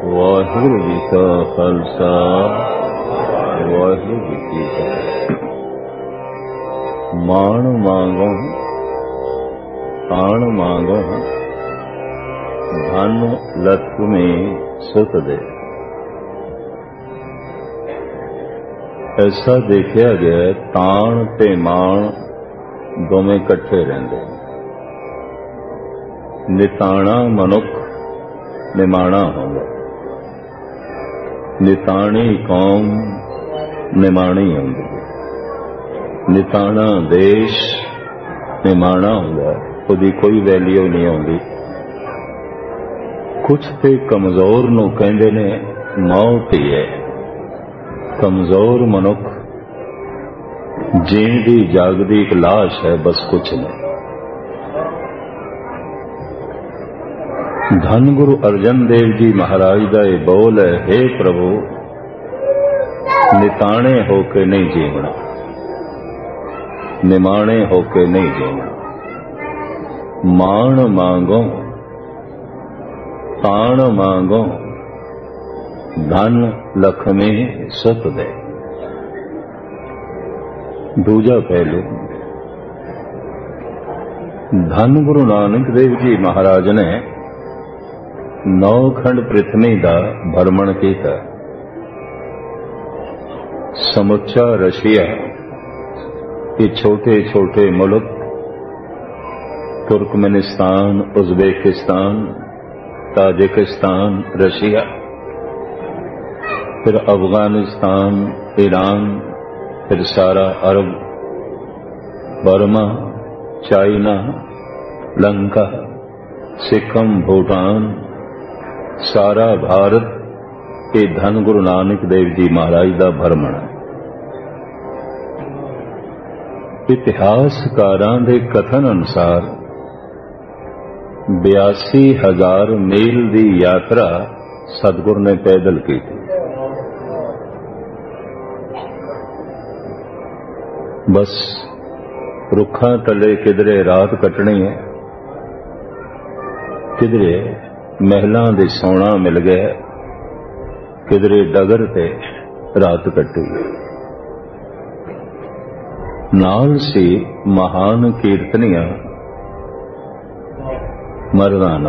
ਵਾਹਿਗੁਰੂ ਜੀ ਕਾ ਖਾਲਸਾ ਵਾਹਿਗੁਰੂ ਜੀ ਕੀ ਫਤਿਹ। ਮਾਣ ਮੰਗੋ ਆਣ ਮੰਗੋ ਧਨ ਲక్ష్ਮੀ ਸੁਤ ਦੇ। ਐਸਾ ਦੇਖਿਆ ਗਿਆ ਤਾਣ ਤੇ ਮਾਣ ਦੋਵੇਂ ਇਕੱਠੇ ਰਹਿੰਦੇ। ਨਿਤਾਣਾ ਮਨੁੱਖ ਨਿਮਾਣਾ ਹੁੰਦਾ, ਨਿਤਾਣੀ ਕੌਮ ਨਿਮਾਣੀ ਹੁੰਦੀ ਹੈ। ਨਿਤਾਣਾ ਦੇਸ਼ ਨਿਮਾਣਾ ਹੁੰਦਾ, ਉਹਦੀ ਕੋਈ ਵੈਲਿਊ ਨਹੀਂ ਆਉਂਦੀ। ਕੁਛ ਤੇ ਕਮਜ਼ੋਰ ਨੂੰ ਕਹਿੰਦੇ ਨੇ ਮੌਤ ਹੀ ਹੈ। ਕਮਜ਼ੋਰ ਮਨੁੱਖ ਜੀਂਦੀ ਜਾਗਦੀ ਇੱਕ ਲਾਸ਼ ਹੈ, ਬਸ ਕੁਛ ਨਹੀਂ। ਧੰਨ ਗੁਰੂ ਅਰਜਨ ਦੇਵ ਜੀ ਮਹਾਰਾਜ ਦਾ ਇਹ ਬੋਲ ਹੈ, हे ਪ੍ਰਭੂ ਨਿਤਾਣੇ ਹੋ ਕੇ ਨਹੀਂ ਜੀਵਣਾ, ਨਿਮਾਣੇ ਹੋ ਕੇ ਨਹੀਂ ਜੀਵਣਾ। ਮਾਣ ਮੰਗੋ ਤਾਣ ਮੰਗੋ ਧਨ ਲక్ష్ਮੀ ਸੁਤ ਦੇ। ਦੂਜਾ ਪਹਿਲੂ, ਧੰਨ ਗੁਰੂ ਨਾਨਕ ਦੇਵ ਜੀ ਮਹਾਰਾਜ ਨੇ 9 ਖੰਡ ਪ੍ਰਿਥਵੀ ਦਾ ਭਰਮਣ ਕੀਤਾ। ਸਮੁੱਚਾ ਰਸ਼ੀਆ, ਇਹ ਛੋਟੇ ਛੋਟੇ ਮੁਲਕ ਤੁਰਕਮੇਨਿਸਤਾਨ, ਉਜ਼ਬੇਕਿਸਤਾਨ, ਤਾजिकिस्तान, रशिया, फिर अफगानिस्तान, ईरान, फिर सारा Arab, Burma, China, Lanka, Sikkim, Bhutan, सारा भारत, ये धन गुरु नानक देव जी महाराज का भ्रमण है। इतिहासकारां दे कथन अनुसार 82,000 मील की यात्रा सतगुर ने पैदल की थी। बस रुखा तले किधरे रात कटनी है, किधरे महलों दे सोना मिल गया, किधरे डगर ते रात कटी। नाल सी महान कीर्तनियां मर्दाना।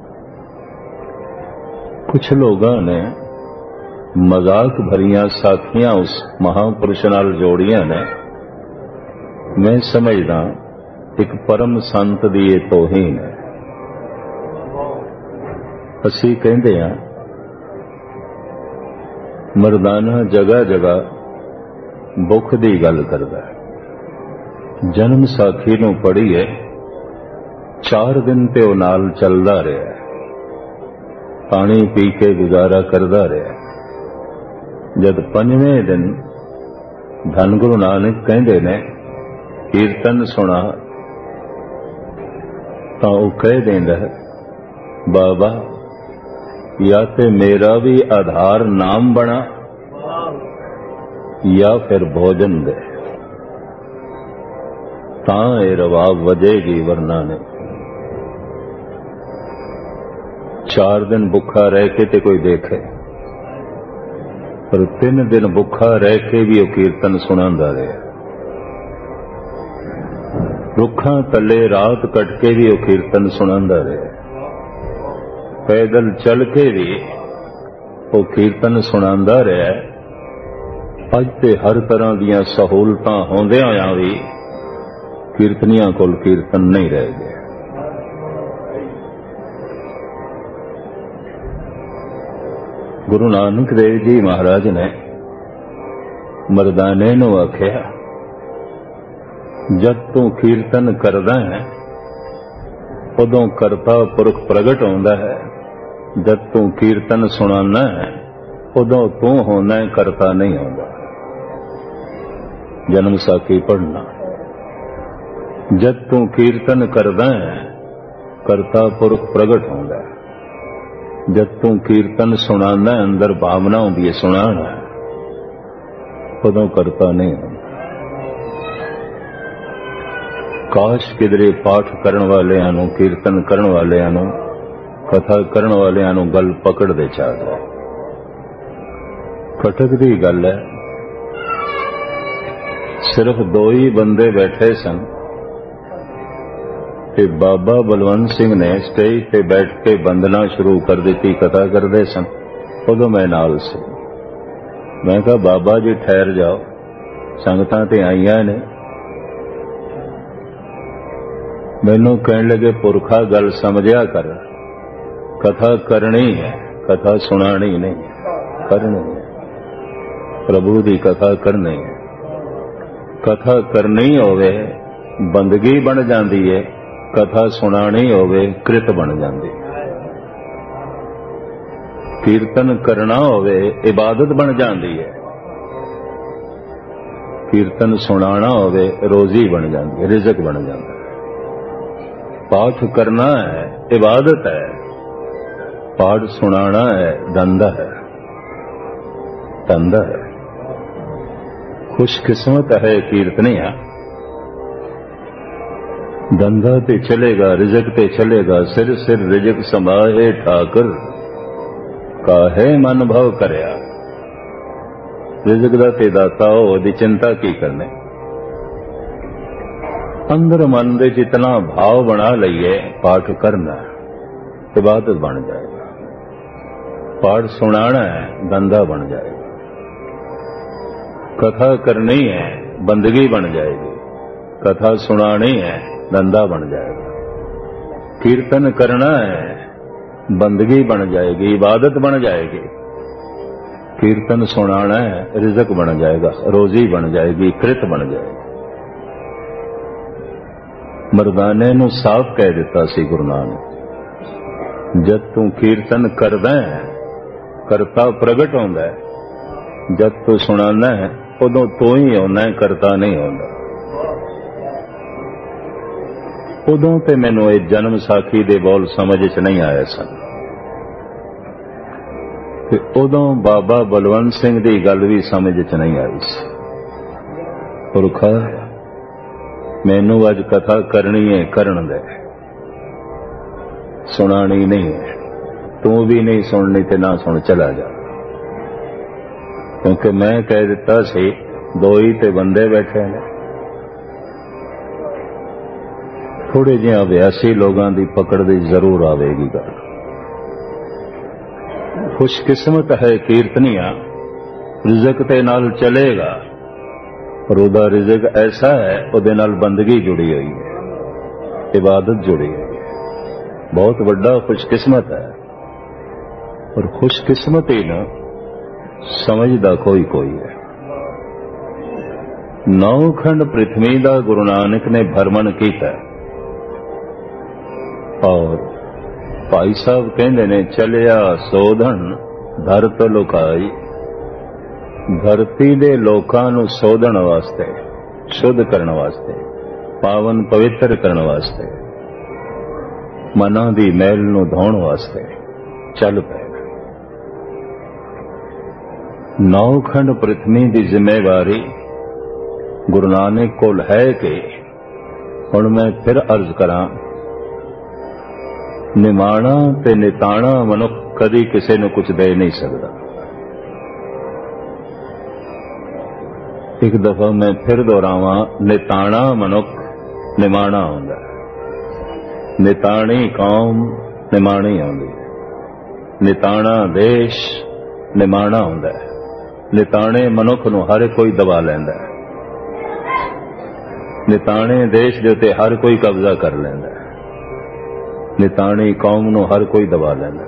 कुछ लोगों ने मजाक भरियां साखियां उस महापुरुष नाल जोड़ियां ने। मैं समझदा एक परम संत दी ये तौहीन है। असी कहंदे हां मर्दाना जगह जगह भुख दी गल करदा है। जन्म साखी नूं पढ़ी है, 4 दिन ते वो नाल चलदा रहा, पानी पी के गुजारा करदा रहा। जद 5वें दिन धन गुरु नानक कहंदे ने कीर्तन सुना, तो वो कह देंदा है बाबा या ते मेरा भी आधार नाम बना या फिर भोजन दे, तां ये रवाब वजेगी, वरना नहीं। 4 दिन भुखा रह के ते कोई देखे, पर 3 दिन भुखा रह के भी वो कीर्तन सुनांदा रहा। रुखा तले रात कट के भी वो कीर्तन सुनांदा रहा। पैदल चल के भी वो कीर्तन सुनांदा रहा। अज ते हर तरह दियां सहूलतां होंदियां होइयां भी कीर्तनियां कोल कीर्तन नहीं रह गए। गुरु नानक देव जी महाराज ने मर्दाने नूं आख्या, जद तू कीर्तन करदा है उदों करता पुरख प्रगट होंदा है, जद तू कीर्तन सुनाना है उदों तू होना है, करता नहीं होंदा। जन्म साखी पढ़ना। जद तू कीर्तन करदा है करता पुरख प्रगट होंदा है, जद तू कीर्तन सुनाना अंदर भावना होंदी है सुनाना, उदों करता नहीं होंदा। काश किधरे पाठ करन वालियां नूं कीर्तन करन वालियां नूं कथा करन वालियां नूं गल पकड़दे चाहदा। कटक दी गल है, सिर्फ दो ही बंदे बैठे सन कि बाबा बलवंत सिंह ने स्टेज पे बैठ के बंदना शुरू कर दी, कथा करते सन। उदों मैं नाल सी। मैं कहा बाबा जी ठहर जाओ, संगतां ते आईयां ने। मैनू कहण लगे पुरखा गल समझिया कर, कथा करनी है, कथा सुनानी नहीं, करनी है। प्रभु दी कथा करनी है। कथा करनी होवे बंदगी बन जाती है, कथा सुनानी होवे कृत बन जाती है। कीर्तन करना होवे इबादत बन जाती है, कीर्तन सुनाना होवे रोजी बन जाती है, रिजक बन जाता है। पाठ करना है इबादत है, पाठ सुनाना है धंधा है, धंधा है। खुशकिस्मत है कीर्तनिया, धंधा ते चलेगा, रिजक ते चलेगा। सिर सिर रिजक संभाहे ठाकर, काहे मन भव करया। रिजक दा ते दाता हो, दी चिंता की करने। अंदर मन दे जितना भाव बना लईए, पाठ करना इबादत बन जाएगा, पाठ सुनाना है धंधा बन जाएगा, कथा करनी है बंदगी बन जाएगी, कथा सुनानी है धंधा बन जाएगा, कीर्तन करना है बंदगी बन जाएगी, इबादत बन जाएगी, कीर्तन सुनाना है रिजक बन जाएगा, रोजी बन जाएगी, कृत बन जाएगी। मरदाने नूं साफ कह दिता सी गुरु नानक, जद तू कीर्तन करदा है करता प्रगट होंदा है, जद तू सुनाना है उदों तू ही होना है, करता नहीं होंदा। उदों ते मैनूं इह जन्म साखी दे बोल समझ च नहीं आए सन। ते उदों बाबा बलवंत सिंह दी गल भी समझ च नहीं आई सी। पुरखा मैनू अज कथा करनी है, करन दे, सुनानी नहीं है। तू भी नहीं सुननी ते ना सुन, चला जा। क्योंकि मैं कह दिता सी दो ही ते बंदे बैठे ने। थोड़े जिहे अभ्यासी लोगों की पकड़ दी जरूर आवेगी गल। खुशकिस्मत है कीर्तनिया, रिजक ते नाल चलेगा, और उदा रिजक ऐसा है उहदे नाल बंदगी जुड़ी हुई है, इबादत जुड़ी हुई है। बहुत बड़ा खुशकिस्मत है। और खुशकिस्मती न समझदा कोई कोई है। 9 खंड पृथ्वी का गुरु नानक ने भ्रमण किया और भाई साहब कहते ने चलिया सोधन धरत लुकाई। धरती दे लोकां नूं सोधन वास्ते, शुद्ध करने वास्ते, पावन पवित्र करने वास्ते, मना दी मैल नूं धोण वास्ते चल पे। 9 खंड पृथ्वी की जिम्मेवारी गुरु नानक कोल है कि हुण मैं फिर अर्ज करां, निमाणा ते निताणा मनुख कदी किसी नूं कुछ दे नहीं सकता। एक दफा मैं फिर दोहरावां, निताणा मनुख निमाणा होंदा, निताणी कौम निमाणी होंदी, निताणा देश निमाणा होंदा, निताणे मनुख नूं हर कोई दबा लैंदा, निताणे देश दे उत्ते हर कोई कब्जा कर लैंदा, निताणी कौम नूं हर कोई दबा लैंदा।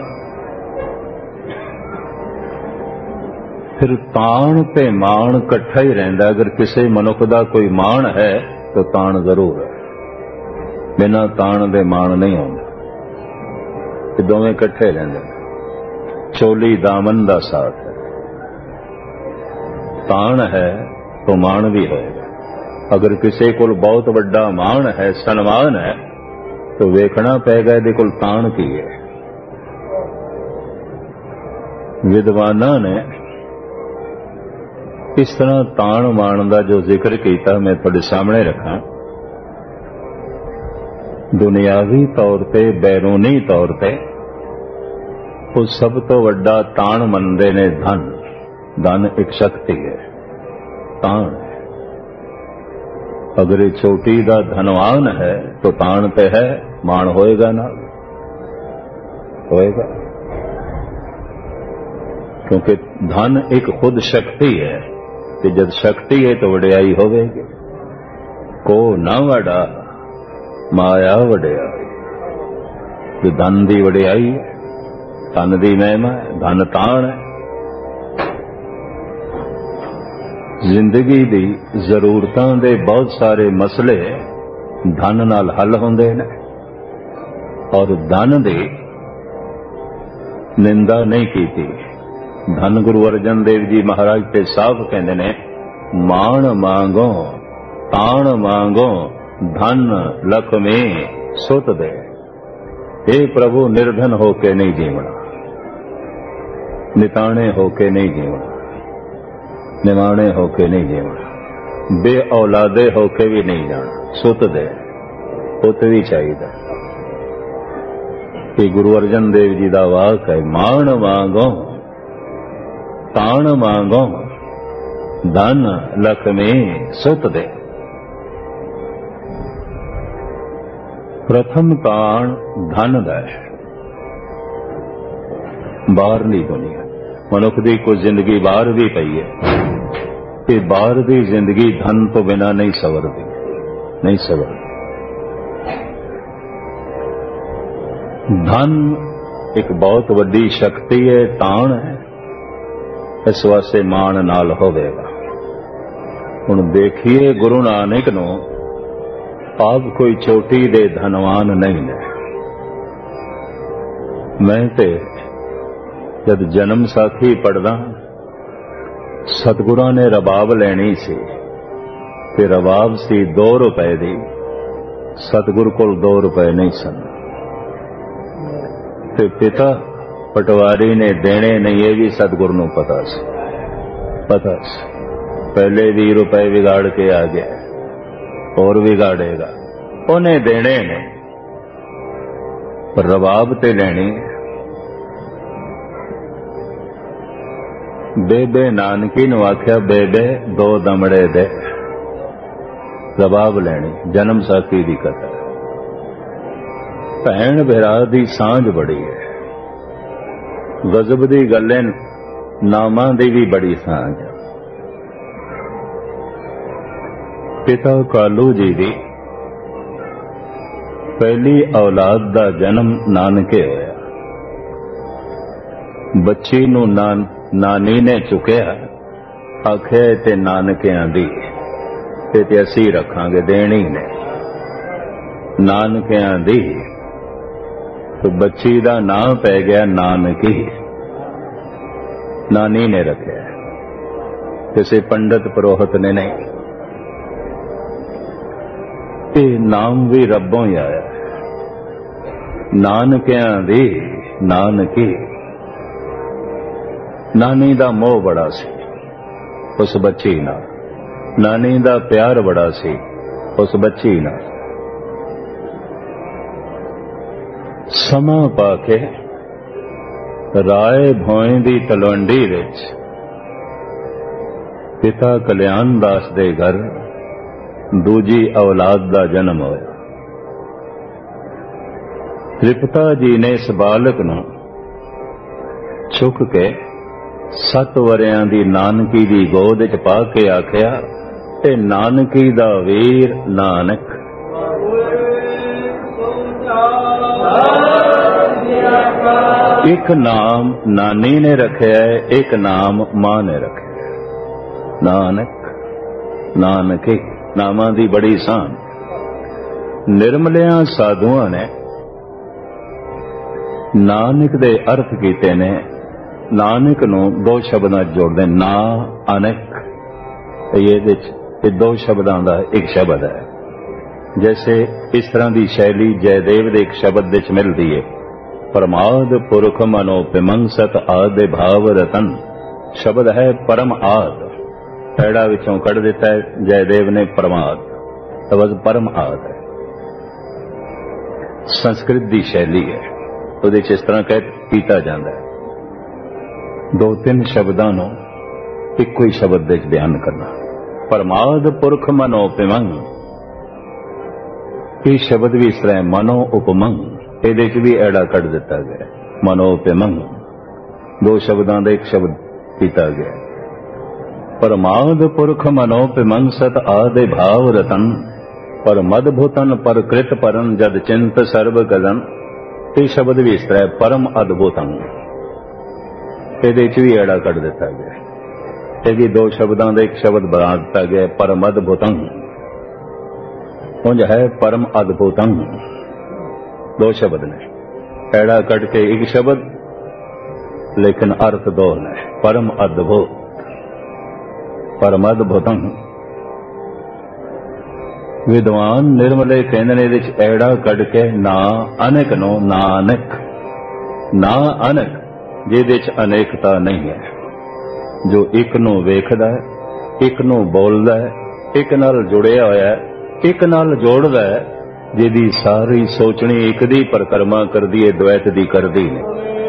फिर ताण ते मान कट्ठा ही रहिंदा। अगर किसी मनुख दा कोई मान है तो ताण जरूर है, बिना ताण दे मान नहीं होंदा। ये दोवें कट्ठे रहिंदे, चोली दामन दा साथ है। ताण है तो मान भी होएगा। अगर किसी को बहुत बड़ा मान है, सन्मान है, तो वेखना पेगा इहदे कोल ताण की है। विद्वानां ने इस तरह ताण मान का जो जिक्र किया मैं तुहाडे सामने रखा। दुनियावी तौर पे, बैरूनी तौर पे ਉਹ ਸਭ ਤੋਂ ਵੱਡਾ ਤਾਣ ਮੰਨਦੇ ਨੇ ਧਨ। ਧਨ ਇੱਕ ਸ਼ਕਤੀ ਹੈ, ਤਾਣ ਹੈ। ਅਗਰ ਇਹ ਚੋਟੀ ਦਾ ਧਨਵਾਨ ਹੈ ਤਾਂ ਤਾਣ ਤੇ ਹੈ, ਮਾਣ ਹੋਏਗਾ ਨਾ ਹੋਏਗਾ, क्योंकि धन एक खुद शक्ति है कि जब शक्ति है तो वड्याई होवेगी। को ना वड़ा माया वड्याई, जो धन दी वड्याई है, धन दी महिमा है, धन ताण है। जिंदगी दी जरूरतां दे बहुत सारे मसले धन नाल हल होंदे ने, और धन दी निंदा नहीं कीती। धन गुरु अर्जन देव जी महाराज ते साफ कहते ने, मान मांगो ताण मांगो धन लक्ष्मी सुत दे। हे प्रभु, निर्धन होके नहीं जीवना, निताणे होके नहीं जीवना, निमाणे होके नहीं जीवना, बे औलादे होके भी नहीं जाना, सुत दे। पुत भी चाहिए। कि गुरु अर्जन देव जी का वाक है, मान मांगो ताण मांगो धन लक्ष्मी सुत दे। प्रथम ताण धन दा है, बाहरली दुनिया। मनुख की कुछ जिंदगी बाहर भी पई है, कि बाहर की जिंदगी धन तो बिना नहीं सवरती, नहीं सवरती। धन एक बहुत वड्डी शक्ति है, ताण है। इस वास्ते मान नाल होवेगा। हुण देखिए, गुरु नानक नूं आप कोई चोटी दे धनवान नहीं ने। मैं ते जब जन्म साखी पढ़दा, सतगुरां ने रबाब लैनी सी, ते रबाब सी 2 रुपए दी। सतगुर कोल 2 रुपए नहीं सन, ते पिता पटवारी ने देने नहीं, ये भी सतगुरु नूं पता सी, पता सी। पहले 20 रुपए बिगाड़ के आ गया, और बिगाड़ेगा, उन्हें देने ने, पर रबाब ते लेनी। बेबे नानकी नूं आख्या, बेबे 2 दमड़े दे, रबाब लेनी। जन्म साखी दी कथा। भैन भरा दी सांझ बड़ी है, गजब दी गल्लें नामां दी भी बड़ी सांझ। पिता कालू जी दी पहली औलाद दा जन्म नानके होया। बच्ची नूं नानी ने चुकिया, आखे ते नानकियां दी, ते असी रखांगे, देनी ने नानकियां दी। तो बच्ची का नाम पै गया नानकी, नानी ने रखे, किसी पंडित पुरोहित ने नहीं। ये नाम भी रब्बों ही आया, नानकियां दी नानकी। नानी का मोह बड़ा सी उस बच्ची नाल, नानी का प्यार बड़ा सी उस बच्ची नाल। समा पाके राय भोए दी तलवंडी विच पिता कल्याण दास दे घर दूजी औलाद दा जन्म होया। त्रिपता जी ने इस बालक नूं चुक के 7 वरियां दी नानकी दी गोद च पा के आख्या, ते नानकी दा वीर नानक। एक नाम नानी ने रखे है, एक नाम मां ने रखे है, नानक नानकी। नामां दी बड़ी शान। निर्मलियां साधुआं ने नानक दे अर्थ कीते ने। नानक नूं 2 शब्दां जोड़दे, ना अनक। ये 2 शब्दां दा एक शब्द है। जैसे इस तरह की शैली जयदेव दे एक शब्द विच मिलदी है, परमाद पुरख मनो पिमंसत आदि भाव रतन। शब्द है परम आद, पैड़ा विचों कढ़ दिता है जयदेव ने परमाद, लफ्ज़ परम आद है। संस्कृत की शैली है, उहदे च इस तरह कह ਕੀਤਾ ਜਾਂਦਾ ਹੈ। 2-3 ਸ਼ਬਦਾਂ ਨੂੰ ਇੱਕੋ ਹੀ ਸ਼ਬਦ ਵਿੱਚ ਬਿਆਨ ਕਰਨਾ। ਪਰਮਾਦ ਪੁਰਖ ਮਨੋ ਪਿਮੰਗ, ਇਹ ਸ਼ਬਦ ਵੀ ਇਸ ਤਰ੍ਹਾਂ ਮਨੋ ਉਪਮੰਗ, ਇਹਦੇ ਚ ਵੀ ਐੜਾ ਕੱਢ ਦਿੱਤਾ ਗਿਆ। ਮਨੋ ਪਿਮੰਗ 2 ਸ਼ਬਦਾਂ ਦਾ ਇੱਕ ਸ਼ਬਦ ਕੀਤਾ ਗਿਆ। ਪਰਮਾਦ ਪੁਰਖ ਮਨੋ ਪਿਮੰਗ ਸਤ ਆਦਿ ਭਾਵ ਰਤਨ, ਪਰ ਮਦ ਭੂਤਨ ਪਰ ਕ੍ਰਿਤ ਪਰਨ ਜਦ ਚਿੰਤ ਸਰਬ ਗਗਨ, ਇਹ ਸ਼ਬਦ ਵੀ ਇਸ ਤਰ੍ਹਾਂ ਪਰਮ ਅਦਭੁਤੰ, ਇਹਦੇ ਚ ਵੀ ਐੜਾ ਕੱਢ ਦਿੱਤਾ ਗਿਆ। ਇਹ ਵੀ 2 ਸ਼ਬਦਾਂ ਦਾ ਇੱਕ ਸ਼ਬਦ ਬਣਾ ਦਿੱਤਾ ਗਿਆ। ਪਰਮ ਅਦਭੁਤੰ ਉਂਝ ਹੈ ਪਰਮ ਅਦਭੁਤੰ, 2 ਸ਼ਬਦ ਨੇ, ਐੜਾ ਕੱਢ ਕੇ ਇੱਕ ਸ਼ਬਦ, ਲੇਕਿਨ ਅਰਥ 2 ਨੇ। ਪਰਮ ਅਦਭੁਤ, ਪਰਮ ਅਦਭੁਤੰ। ਵਿਦਵਾਨ ਨਿਰਮਲੇ ਕਹਿੰਦੇ ਨੇ ਇਹਦੇ ਚ ਐੜਾ ਕੱਢ ਕੇ ਨਾ ਅਨੇਕ ਨੂੰ ਨਾ ਅਨੇਕ, ਨਾ ਅਨੇਕ ਜਿਹਦੇ ਚ ਅਨੇਕਤਾ ਨਹੀਂ ਹੈ, ਜੋ ਇੱਕ ਨੂੰ ਵੇਖਦਾ ਹੈ, ਇੱਕ ਨੂੰ ਬੋਲਦਾ ਹੈ, ਇੱਕ ਨਾਲ ਜੁੜਿਆ ਹੋਇਆ ਹੈ, ਇੱਕ ਨਾਲ ਜੋੜਦਾ ਹੈ, ਜਿਹਦੀ ਸਾਰੀ ਸੋਚਣੀ ਇੱਕ ਦੀ ਪਰਿਕਰਮਾ ਕਰਦੀ ਹੈ, ਦ્વੈਤ ਦੀ ਕਰਦੀ ਨਹੀਂ,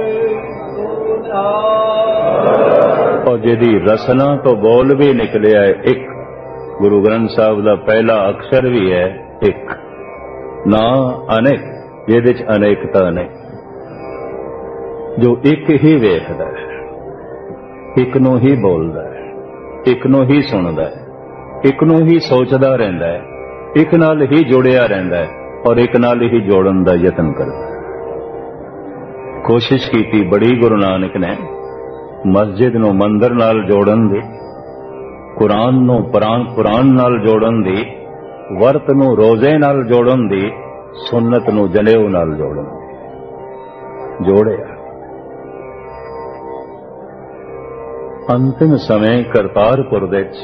ਔਰ ਜਿਹਦੀ ਰਸਨਾ ਤੋਂ ਬੋਲ ਵੀ ਨਿਕਲਿਆ ਹੈ ਇੱਕ। ਗੁਰੂ ਗ੍ਰੰਥ ਸਾਹਿਬ ਦਾ ਪਹਿਲਾ ਅਕਸ਼ਰ ਵੀ ਹੈ ਇੱਕ, ਨਾ ਅਨੇਕ, ਜਿਹਦੇ ਚ ਅਨੇਕਤਾ ਨਹੀਂ, ਜੋ ਇੱਕ ਹੀ ਵੇਖਦਾ ਹੈ, ਇੱਕ ਨੂੰ ਹੀ ਬੋਲਦਾ ਹੈ, ਇੱਕ ਨੂੰ ਹੀ ਸੁਣਦਾ ਹੈ, ਇੱਕ ਨੂੰ ਹੀ ਸੋਚਦਾ ਰਹਿੰਦਾ ਹੈ, ਇੱਕ ਨਾਲ ਹੀ ਜੁੜਿਆ ਰਹਿੰਦਾ ਹੈ, ਔਰ ਇੱਕ ਨਾਲ ਹੀ ਜੋੜਨ ਦਾ ਯਤਨ ਕਰਦਾ ਹੈ। ਕੋਸ਼ਿਸ਼ ਕੀਤੀ ਬੜੀ ਗੁਰੂ ਨਾਨਕ ਨੇ ਮਸਜਿਦ ਨੂੰ ਮੰਦਰ ਨਾਲ ਜੋੜਨ ਦੀ, ਕੁਰਾਨ ਨੂੰ ਕੁਰਾਨ ਨਾਲ ਜੋੜਨ ਦੀ, ਵਰਤ ਨੂੰ ਰੋਜ਼ੇ ਨਾਲ ਜੋੜਨ ਦੀ, ਸੁਨਨਤ ਨੂੰ ਜਨੇਊ ਨਾਲ ਜੋੜਨ ਦੀ, ਜੋੜਿਆ। ਅੰਤਿਮ ਸਮੇਂ ਕਰਤਾਰਪੁਰ ਦੇ ਵਿੱਚ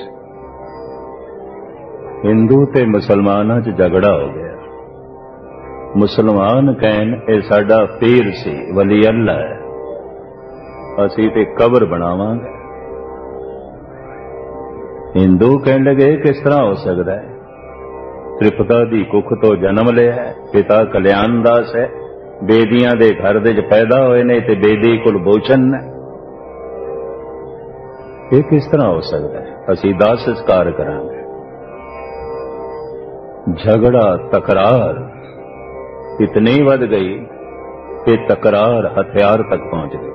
ਹਿੰਦੂ ਤੇ ਮੁਸਲਮਾਨਾਂ 'ਚ ਝਗੜਾ ਹੋ ਗਿਆ। ਮੁਸਲਮਾਨ ਕਹਿਣ ਇਹ ਸਾਡਾ ਪੀਰ ਸੀ, ਵਲੀ ਅੱਲਾ ਹੈ, ਅਸੀਂ ਤੇ ਕਬਰ ਬਣਾਵਾਂਗੇ। ਹਿੰਦੂ ਕਹਿਣ ਲੱਗੇ ਕਿਸ ਤਰ੍ਹਾਂ ਹੋ ਸਕਦਾ ਹੈ, ਤ੍ਰਿਪਤਾ ਦੀ ਕੁੱਖ ਤੋਂ ਜਨਮ ਲਿਆ ਹੈ, ਪਿਤਾ ਕਲਿਆਣ ਦਾਸ ਹੈ, ਬੇਦੀਆਂ ਦੇ ਘਰ ਦੇ 'ਚ ਪੈਦਾ ਹੋਏ ਨੇ ਤੇ ਬੇਦੀ ਕੁਲਭੂਸ਼ਣ ਨੇ, ਇਹ ਕਿਸ ਤਰ੍ਹਾਂ ਹੋ ਸਕਦਾ ਹੈ, ਅਸੀਂ ਦਾਹ ਸੰਸਕਾਰ ਕਰਾਂਗੇ। ਝਗੜਾ ਤਕਰਾਰ ਇਤਨੀ ਵੱਧ ਗਈ ਕਿ ਤਕਰਾਰ ਹਥਿਆਰ ਤੱਕ ਪਹੁੰਚ ਗਈ।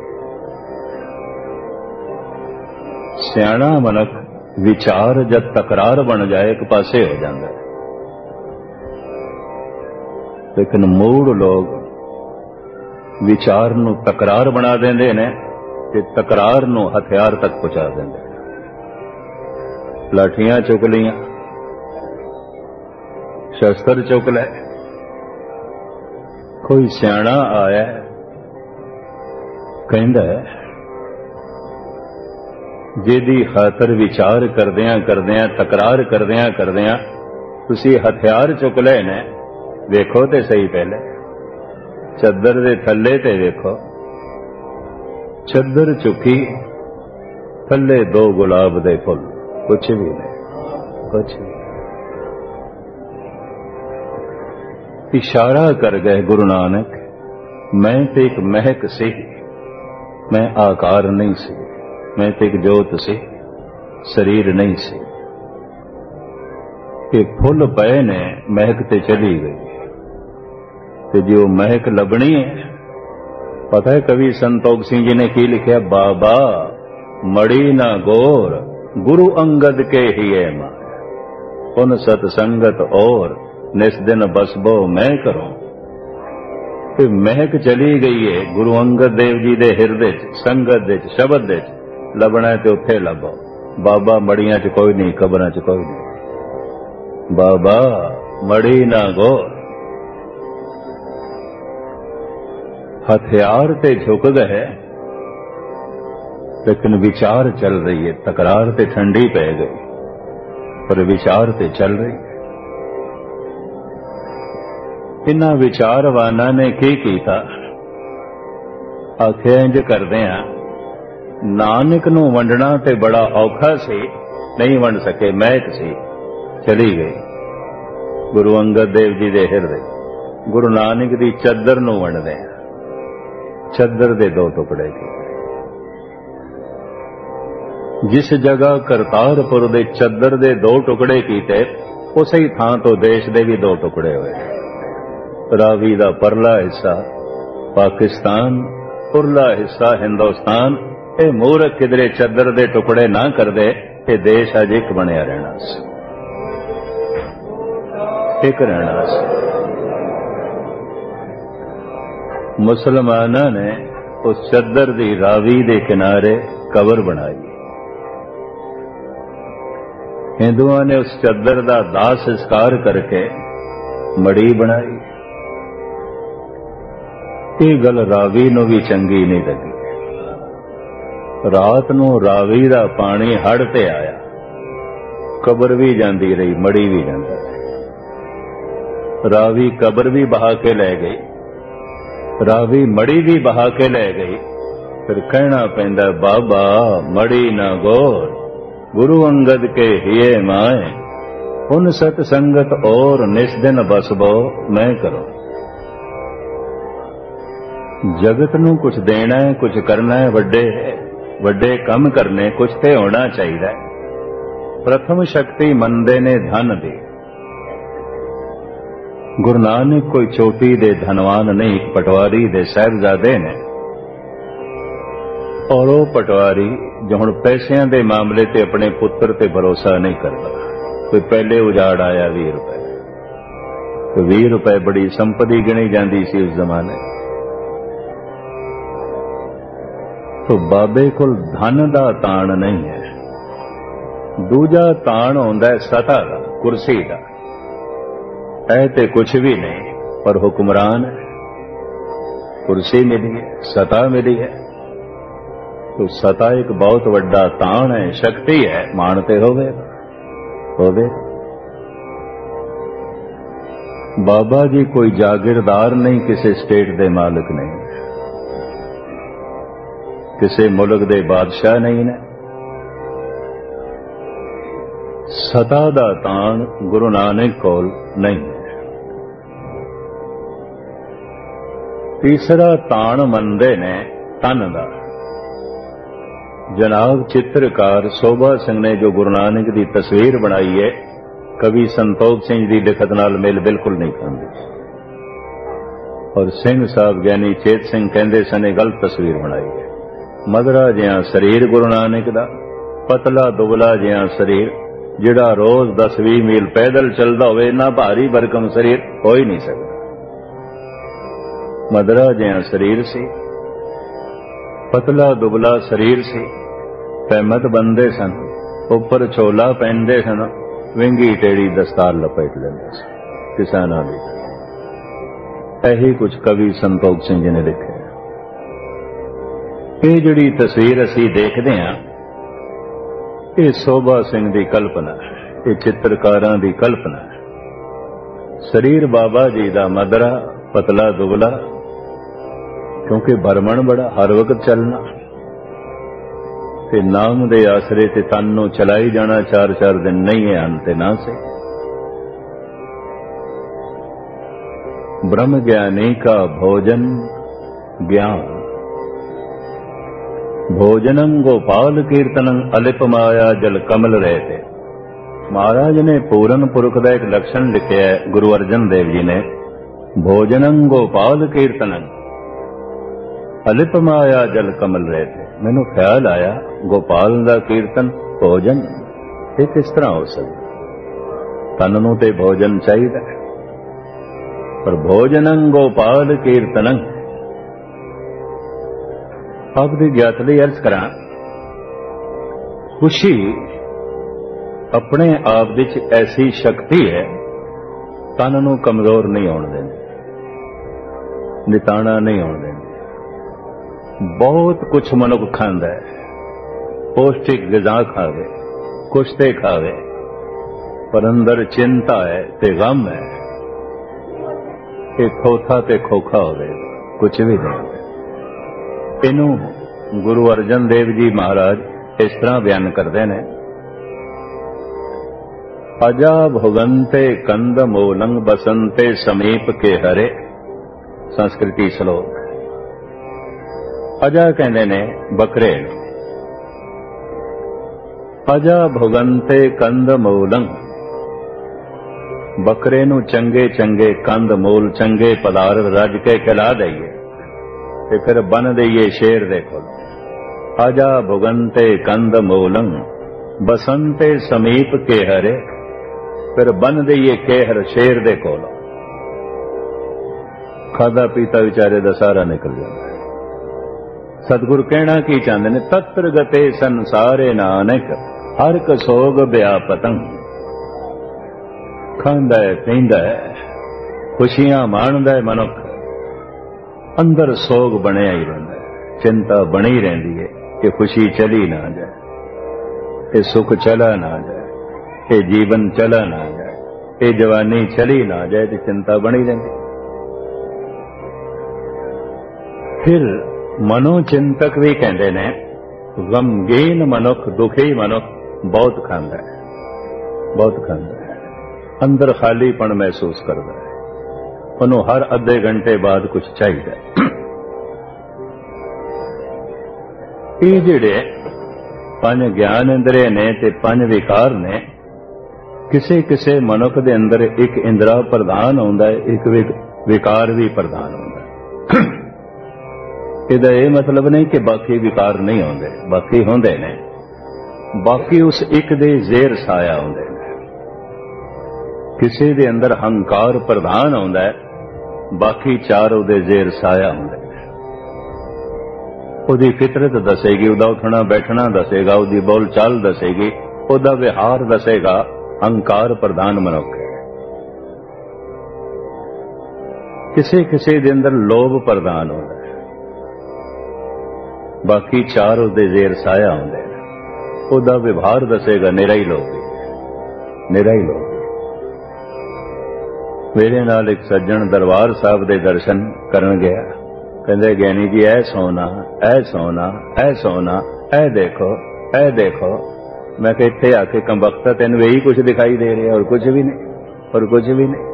ਸਿਆਣਾ ਮਨੁੱਖ ਵਿਚਾਰ ਜਦ ਤਕਰਾਰ ਬਣ ਜਾਏ ਇੱਕ ਪਾਸੇ ਹੋ ਜਾਂਦਾ ਹੈ, ਲੇਕਿਨ ਮੂੜ ਲੋਕ ਵਿਚਾਰ ਨੂੰ ਤਕਰਾਰ ਬਣਾ ਦਿੰਦੇ ਨੇ ਤੇ ਤਕਰਾਰ ਨੂੰ ਹਥਿਆਰ ਤੱਕ ਪਹੁੰਚਾ ਦਿੰਦੇ ਨੇ। ਲਾਠੀਆਂ ਚੁੱਕ ਲਈਆਂ, ਸ਼ਸਤਰ ਚੁੱਕ ਲੈ। ਕੋਈ ਸਿਆਣਾ ਆਇਆ ਕਹਿੰਦਾ ਜਿਹਦੀ ਖਾਤਰ ਵਿਚਾਰ ਕਰਦਿਆਂ ਕਰਦਿਆਂ ਤਕਰਾਰ ਕਰਦਿਆਂ ਕਰਦਿਆਂ ਤੁਸੀਂ ਹਥਿਆਰ ਚੁੱਕ ਲਏ ਨੇ, ਵੇਖੋ ਤੇ ਸਹੀ ਪਹਿਲੇ ਚੱਦਰ ਦੇ ਥੱਲੇ ਤੇ ਵੇਖੋ। ਚੱਦਰ ਚੁੱਕੀ, ਥੱਲੇ 2 ਗੁਲਾਬ ਦੇ ਫੁੱਲ, ਕੁਛ ਵੀ ਨਹੀਂ, ਕੁਛ ਵੀ। ਇਸ਼ਾਰਾ ਕਰ ਗਏ ਗੁਰੂ ਨਾਨਕ, ਮੈਂ ਤੇ ਇੱਕ ਮਹਿਕ ਸੀ, ਮੈਂ ਆਕਾਰ ਨਹੀਂ ਸੀ, ਮੈਂ ਤੇ ਇੱਕ ਜੋਤ ਸੀ, ਸਰੀਰ ਨਹੀਂ ਸੀ। ਇਹ ਫੁੱਲ ਪਏ ਨੇ, ਮਹਿਕ ਤੇ ਚਲੀ ਗਈ, ਤੇ ਜੋ ਮਹਿਕ ਲੱਭਣੀ ਹੈ, ਪਤਾ ਹੈ ਕਵੀ ਸੰਤੋਖ ਸਿੰਘ ਜੀ ਨੇ ਕੀ ਲਿਖਿਆ? ਬਾਬਾ ਮੜੀ ਨਾ ਗੋਰ ਗੁਰੂ ਅੰਗਦ ਕੇ ਹੀਏ ਮਾਇਆ, ਪੁਨ ਸਤ ਸੰਗਤ ਔਰ ਨਿਸ ਦਿਨ ਬਸਬੋ ਮੈਂ ਕਰੂੰ। ਤੇ ਮਹਿਕ ਚਲੀ ਗਈ ਹੈ ਗੁਰੂ ਅੰਗਦ ਦੇਵ ਜੀ ਦੇ ਹਿਰਦੇ 'ਚ, ਸੰਗਤ ਦੇ 'ਚ, ਸ਼ਬਦ ਦੇ 'ਚ। ਲੱਭਣਾ ਤੇ ਉੱਥੇ ਲੱਭੋ। ਬਾਬਾ ਮੜੀਆਂ 'ਚ ਕੋਈ ਨਹੀਂ, ਕਬਰਾਂ 'ਚ ਕੋਈ ਨਹੀਂ। ਬਾਬਾ ਮੜੀ ਨਾ ਗੋਰ, ਹਥਿਆਰ ਤੇ ਝੁਕ ਗਏ, लेकिन विचार चल रही है। तकरार ते ठंडी पै गई, पर विचार ते चल रही है। इन्हां विचारवानां ने की कीता? आखिया इंज करदे हां, नानक नूं वंडना ते बड़ा औखा सी, नहीं वंड सके, महक सी, चली गई। गुरु अंगद देव जी दे हिरदे गुरु नानक दी चद्दर नूं वंडदे हां। ਚੱਦਰ ਦੇ ਦੋ ਟੁਕੜੇ ਕੀਤੇ। ਜਿਸ ਜਗ੍ਹਾ ਕਰਤਾਰਪੁਰ ਦੇ ਚੱਦਰ ਦੇ ਦੋ ਟੁਕੜੇ ਕੀਤੇ, ਉਸੇ ਹੀ ਥਾਂ ਤੋਂ ਦੇਸ਼ ਦੇ ਵੀ ਦੋ ਟੁਕੜੇ ਹੋਏ। ਰਾਵੀ ਦਾ ਪਰਲਾ ਹਿੱਸਾ ਪਾਕਿਸਤਾਨ, ਉਰਲਾ ਹਿੱਸਾ ਹਿੰਦੁਸਤਾਨ। ਇਹ ਮੂਰਖ ਕਿਧਰੇ ਚੱਦਰ ਦੇ ਟੁਕੜੇ ਨਾ ਕਰਦੇ, ਇਹ ਦੇਸ਼ ਅਜੇ ਇੱਕ ਬਣਿਆ ਰਹਿਣਾ ਸੀ, ਇੱਕ ਰਹਿਣਾ ਸੀ। ਮੁਸਲਮਾਨਾਂ ਨੇ ਉਸ ਚੱਦਰ ਦੀ ਰਾਵੀ ਦੇ ਕਿਨਾਰੇ ਕਬਰ ਬਣਾਈ। ਹਿੰਦੂਆਂ ਨੇ ਉਸ ਚੱਦਰ ਦਾ ਦਾਹ ਸੰਸਕਾਰ ਕਰਕੇ ਮੜੀ ਬਣਾਈ। ਇਹ ਗੱਲ ਰਾਵੀ ਨੂੰ ਵੀ ਚੰਗੀ ਨਹੀਂ ਲੱਗੀ। ਰਾਤ ਨੂੰ ਰਾਵੀ ਦਾ ਪਾਣੀ ਹੜ੍ਹ ਤੇ ਆਇਆ, ਕਬਰ ਵੀ ਜਾਂਦੀ ਰਹੀ, ਮੜੀ ਵੀ ਜਾਂਦੀ ਰਹੀ। ਰਾਵੀ ਕਬਰ ਵੀ ਬਹਾ ਕੇ ਲੈ ਗਈ, ਰਾਵੀ ਮੜੀ ਵੀ ਬਹਾ ਕੇ ਲੈ ਗਈ। ਫਿਰ ਕਹਿਣਾ ਪੈਂਦਾ, ਬਾਬਾ ਮੜੀ ਨਾ ਗੋਰ, ਗੁਰੂ ਅੰਗਦ ਕੇ ਹੀਏ ਮਾਏ, ਹੁਣ ਸਤ ਸੰਗਤ ਔਰ ਨਿਸ ਦਿਨ ਬਸਬੋ ਮੈਂ ਕਰੋ। ਜਗਤ ਨੂੰ ਕੁਝ ਦੇਣਾ ਹੈ, ਕੁਝ ਕਰਨਾ ਹੈ, ਵੱਡੇ ਕੰਮ ਕਰਨੇ, ਕੁਝ ਤੇ ਹੋਣਾ ਚਾਹੀਦਾ ਹੈ। ਪ੍ਰਥਮ ਸ਼ਕਤੀ ਮੰਨਦੇ ਨੇ ਧਨ ਦੀ। ਗੁਰੂ ਨਾਨਕ ਕੋਈ ਚੋਟੀ ਦੇ ਧਨਵਾਨ ਨਹੀਂ, ਪਟਵਾਰੀ ਦੇ ਸਾਹਿਬਜ਼ਾਦੇ ਨੇ। ਔਰ ਉਹ ਪਟਵਾਰੀ ਜੋ ਹੁਣ ਪੈਸਿਆਂ ਦੇ ਮਾਮਲੇ ਤੇ ਆਪਣੇ ਪੁੱਤਰ ਤੇ ਭਰੋਸਾ ਨਹੀਂ ਕਰਦਾ। ਕੋਈ ਪਹਿਲੇ ਉਜਾੜ ਆਇਆ 20 ਰੁਪਏ, ਕੋਈ 20 ਰੁਪਏ ਬੜੀ ਸੰਪਤੀ ਗਿਣੀ ਜਾਂਦੀ ਸੀ ਉਸ ਜ਼ਮਾਨੇ। ਤੋ ਬਾਬੇ ਕੋਲ ਧਨ ਦਾ ਤਾਣ ਨਹੀਂ ਹੈ। ਦੂਜਾ ਤਾਣ ਹੁੰਦਾ ਹੈ ਸਤਾ ਦਾ, ਕੁਰਸੀ ਦਾ। ਇਹ ਤੇ ਕੁਛ ਵੀ ਨਹੀਂ, ਪਰ ਹੁਕਮਰਾਨ ਹੈ, ਕੁਰਸੀ ਮਿਲੀ ਹੈ, ਸਤਾ ਮਿਲੀ ਹੈ। ਤੋ ਸਤਾ ਇੱਕ ਬਹੁਤ ਵੱਡਾ ਤਾਣ ਹੈ, ਸ਼ਕਤੀ ਹੈ, ਮਾਣ ਤੇ ਹੋਵੇ। ਬਾਬਾ ਜੀ ਕੋਈ ਜਾਗੀਰਦਾਰ ਨਹੀਂ, ਕਿਸੇ ਸਟੇਟ ਦੇ ਮਾਲਕ ਨਹੀਂ, ਕਿਸੇ ਮੁਲਕ ਦੇ ਬਾਦਸ਼ਾਹ ਨਹੀਂ ਨੇ। ਸਤਾ ਦਾ ਤਾਣ ਗੁਰੂ ਨਾਨਕ ਕੋਲ ਨਹੀਂ ਹੈ। ਤੀਸਰਾ ਤਾਣ ਮੰਨਦੇ ਨੇ ਤਨ ਦਾ। ਜਨਾਬ ਚਿੱਤਰਕਾਰ ਸੋਭਾ ਸਿੰਘ ਨੇ ਜੋ ਗੁਰੂ ਨਾਨਕ ਦੀ ਤਸਵੀਰ ਬਣਾਈ ਹੈ, ਕਵੀ ਸੰਤੋਖ ਸਿੰਘ ਦੀ ਲਿਖਤ ਨਾਲ ਮੇਲ ਬਿਲਕੁਲ ਨਹੀਂ ਖਾਂਦੀ। ਔਰ ਸਿੰਘ ਸਾਹਿਬ ਗਿਆਨੀ ਚੇਤ ਸਿੰਘ ਕਹਿੰਦੇ ਸਨ ਇਹ ਗਲਤ ਤਸਵੀਰ ਬਣਾਈ ਹੈ। ਮਧਰਾ ਜਿਹਾ ਸਰੀਰ ਗੁਰੂ ਨਾਨਕ ਦਾ, ਪਤਲਾ ਦੁਬਲਾ ਜਿਹਾ ਸਰੀਰ, ਜਿਹੜਾ ਰੋਜ਼ 10-20 ਮੀਲ ਪੈਦਲ ਚੱਲਦਾ ਹੋਵੇ, ਨਾ ਭਾਰੀ ਭਰਕਮ ਸਰੀਰ ਹੋ ਹੀ ਨਹੀਂ ਸਕਦਾ। ਮਧਰਾ ਜਿਹਾ ਸਰੀਰ ਸੀ, ਪਤਲਾ ਦੁਬਲਾ ਸਰੀਰ ਸੀ। ਪਹਿਮਤ ਬੰਦੇ ਸਨ, ਉੱਪਰ ਛੋਲਾ ਪਹਿਨਦੇ ਸਨ, ਵਿੰਗੀ ਟੇੜੀ ਦਸਤਾਰ ਲਪੇਟ ਲੈਂਦੇ ਸੀ ਕਿਸਾਨਾਂ ਦੀ। ਇਹੀ ਕੁਝ ਕਵੀ ਸੰਤੋਖ ਸਿੰਘ ਜੀ ਨੇ ਲਿਖਿਆ। ਇਹ ਜਿਹੜੀ ਤਸਵੀਰ ਅਸੀਂ ਦੇਖਦੇ ਹਾਂ, ਇਹ ਸੋਭਾ ਸਿੰਘ ਦੀ ਕਲਪਨਾ ਹੈ, ਇਹ ਚਿੱਤਰਕਾਰਾਂ ਦੀ ਕਲਪਨਾ ਹੈ। ਸਰੀਰ ਬਾਬਾ ਜੀ ਦਾ ਮਧਰਾ, ਪਤਲਾ ਦੁਬਲਾ, ਕਿਉਂਕਿ ਭਰਮਣ ਬੜਾ, ਹਰ ਵਕਤ ਚੱਲਣਾ ਤੇ ਨਾਮ ਦੇ ਆਸਰੇ ਤੇ ਤਨ ਨੂੰ ਚਲਾਈ ਜਾਣਾ। 4-4 ਦਿਨ ਨਹੀਂ ਹੈ ਅੰਤ ਨਾ ਸੇ। ब्रह्म ज्ञानी का भोजन ज्ञान, भोजनं गोपाल कीर्तनं अलिप माया जल कमल रहते। महाराज ने पूरन पुरख का एक लक्षण लिखा है, गुरु अर्जन देव जी ने, भोजनं गोपाल कीर्तनं अलिप माया जल कमल रहते। मैनू ख्याल आया गोपाल का कीर्तन भोजन ये किस तरह हो सकता? तन नूं ते भोजन चाहिए, पर भोजनं गोपाल कीर्तनं। आप दी ज्ञात लई अर्ज करा, खुशी अपने आप विच ऐसी शक्ति है, तन नूं कमजोर नहीं होण देंदी, निताणा नहीं होण देंदी। बहुत कुछ मनुख खांदा है, पौष्टिक ग़िज़ा खावे, कुछ ते खावे, पर अंदर चिंता है ते गम है। ਇਹ ਥੋਥਾ ਤੇ ਖੋਖਾ ਹੋਵੇ, ਕੁਛ ਵੀ ਨਹੀਂ। ਇਹਨੂੰ ਗੁਰੂ ਅਰਜਨ ਦੇਵ ਜੀ ਮਹਾਰਾਜ ਇਸ ਤਰ੍ਹਾਂ ਬਿਆਨ ਕਰਦੇ ਨੇ, ਅਜਾ ਭੁਗੰਤੇ ਕੰਦ ਮੂਲੰ ਬਸੰਤੇ ਸਮੀਪ ਕੇ ਹਰੇ। ਸੰਸਕ੍ਰਿਤੀ ਸ਼ਲੋਕ। ਅਜਾ ਕਹਿੰਦੇ ਨੇ ਬੱਕਰੇ ਨੂੰ। ਅਜਾ ਭੁਗੰਤੇ ਕੰਦ ਮੂਲੰ, ਬੱਕਰੇ ਨੂੰ ਚੰਗੇ ਚੰਗੇ ਕੰਦ ਮੂਲ, ਚੰਗੇ ਪਦਾਰਥ ਰੱਜ ਕੇ ਖਿਲਾ ਦਈਏ ਤੇ ਫਿਰ ਬੰਨ ਦਈਏ ਸ਼ੇਰ ਦੇ ਕੋਲ। ਅਜਾ ਭੁਗੰਤੇ ਕੰਦ ਮੂਲੰ ਬਸੰਤੇ ਸਮੀਪ ਕੇ ਹਰੇ, ਫਿਰ ਬੰਨ ਦਈਏ ਕੇਹਰ ਸ਼ੇਰ ਦੇ ਕੋਲ। ਖਾਦਾ ਪੀਤਾ ਵਿਚਾਰੇ ਦਾ ਸਾਰਾ ਨਿਕਲ ਜਾਂਦਾ। ਸਤਿਗੁਰ ਕਹਿਣਾ ਕੀ ਚਾਹੁੰਦੇ ਨੇ? ਤਤਰ ਗਤੇ ਸੰਸਾਰੇ ਨਾਨਕ ਹਰ ਕ ਸੋਗ ਵਿਆਪਤੰ। ਖਾਂਦਾ ਹੈ, ਪੀਂਦਾ ਹੈ, ਖੁਸ਼ੀਆਂ ਮਾਣਦਾ ਹੈ ਮਨੁੱਖ, ਅੰਦਰ ਸੋਗ ਬਣਿਆ ਹੀ ਰਹਿੰਦਾ ਹੈ, ਚਿੰਤਾ ਬਣੀ ਰਹਿੰਦੀ ਹੈ ਕਿ ਖੁਸ਼ੀ ਚਲੀ ਨਾ ਜਾਏ, ਇਹ ਸੁਖ ਚਲਾ ਨਾ ਜਾਏ, ਇਹ ਜੀਵਨ ਚਲਾ ਨਾ ਜਾਏ, ਇਹ ਜਵਾਨੀ ਚਲੀ ਨਾ ਜਾਏ, ਤੇ ਚਿੰਤਾ ਬਣੀ ਰਹਿੰਦੀ। ਫਿਰ ਮਨੋਚਿੰਤਕ ਵੀ ਕਹਿੰਦੇ ਨੇ ਗਮਗੀਨ ਮਨੁੱਖ, ਦੁਖੀ ਮਨੁੱਖ ਬਹੁਤ ਖਾਂਦਾ ਹੈ, ਬਹੁਤ ਖਾਂਦਾ ਹੈ, ਅੰਦਰ ਖਾਲੀਪਣ ਮਹਿਸੂਸ ਕਰਦਾ ਹੈ, ਉਹਨੂੰ ਹਰ ਅੱਧੇ ਘੰਟੇ ਬਾਅਦ ਕੁਝ ਚਾਹੀਦਾ ਹੈ। ਇਹ ਜਿਹੜੇ ਪੰਜ ਗਿਆਨ ਇੰਦਰੀਏ ਨੇ ਤੇ ਪੰਜ ਵਿਕਾਰ ਨੇ, ਕਿਸੇ ਕਿਸੇ ਮਨੁੱਖ ਦੇ ਅੰਦਰ ਇੱਕ ਇੰਦਰਾ ਪ੍ਰਧਾਨ ਹੁੰਦਾ ਹੈ, ਇੱਕ ਵਿਕਾਰ ਵੀ ਪ੍ਰਧਾਨ ਹੁੰਦਾ ਹੈ। ਇਹਦਾ ਇਹ ਮਤਲਬ ਨਹੀਂ ਕਿ ਬਾਕੀ ਵਿਕਾਰ ਨਹੀਂ ਹੁੰਦੇ, ਬਾਕੀ ਹੁੰਦੇ ਨੇ, ਬਾਕੀ ਉਸ ਇੱਕ ਦੇ ਜ਼ੇਰ ਸਾਇਆ ਹੁੰਦੇ ਨੇ। ਕਿਸੇ ਦੇ ਅੰਦਰ ਹੰਕਾਰ ਪ੍ਰਧਾਨ ਹੁੰਦਾ ਹੈ, ਬਾਕੀ ਚਾਰ ਉਹਦੇ ਜ਼ੇਰ ਸਾਇਆ ਹੁੰਦੇ ਨੇ। ਉਹਦੀ ਫਿਤਰਤ ਦੱਸੇਗੀ, ਉਹਦਾ ਉੱਠਣਾ ਬੈਠਣਾ ਦੱਸੇਗਾ, ਉਹਦੀ ਬੋਲ ਚਾਲ ਦੱਸੇਗੀ, ਉਹਦਾ ਵਿਹਾਰ ਦੱਸੇਗਾ। ਹੰਕਾਰ ਪ੍ਰਧਾਨ ਮਨੁੱਖ ਹੈ। ਕਿਸੇ ਕਿਸੇ ਦੇ ਅੰਦਰ ਲੋਭ ਪ੍ਰਧਾਨ ਹੁੰਦਾ ਹੈ, ਬਾਕੀ ਚਾਰ ਉਹਦੇ ਜ਼ੇਰ ਸਾਇਆ ਹੁੰਦੇ ਨੇ। ਉਹਦਾ ਵਿਵਹਾਰ ਦੱਸੇਗਾ ਨਿਰਾ ਹੀ ਲੋਭੀ, ਨਿਰਾ ਹੀ ਲੋਭੀ। ਮੇਰੇ ਨਾਲ ਇੱਕ ਸੱਜਣ ਦਰਬਾਰ ਸਾਹਿਬ ਦੇ ਦਰਸ਼ਨ ਕਰਨ ਗਿਆ। ਕਹਿੰਦੇ ਗਿਆਨੀ ਜੀ ਇਹ ਸੋਨਾ, ਇਹ ਸੋਨਾ, ਇਹ ਸੋਨਾ, ਇਹ ਦੇਖੋ, ਇਹ ਦੇਖੋ। ਮੈਂ ਕਿਹਾ ਇੱਥੇ ਆ ਕੇ ਕੰਬਖਤਾ ਤੈਨੂੰ ਇਹੀ ਕੁਝ ਦਿਖਾਈ ਦੇ ਰਿਹਾ, ਔਰ ਕੁਝ ਵੀ ਨਹੀਂ, ਔਰ ਕੁਝ ਵੀ ਨਹੀਂ।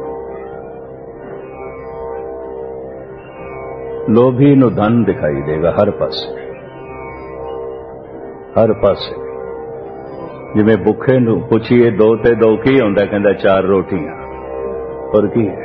ਲੋਭੀ ਨੂੰ ਧਨ ਦਿਖਾਈ ਦੇਗਾ ਹਰ ਪਾਸੇ, ਹਰ ਪਾਸੇ। ਜਿਵੇਂ ਭੁੱਖੇ ਨੂੰ ਪੁੱਛੀਏ ਦੋ ਤੇ ਦੋ ਕੀ ਹੁੰਦਾ, ਕਹਿੰਦਾ ਚਾਰ ਰੋਟੀਆਂ, ਔਰ ਕੀ ਹੈ?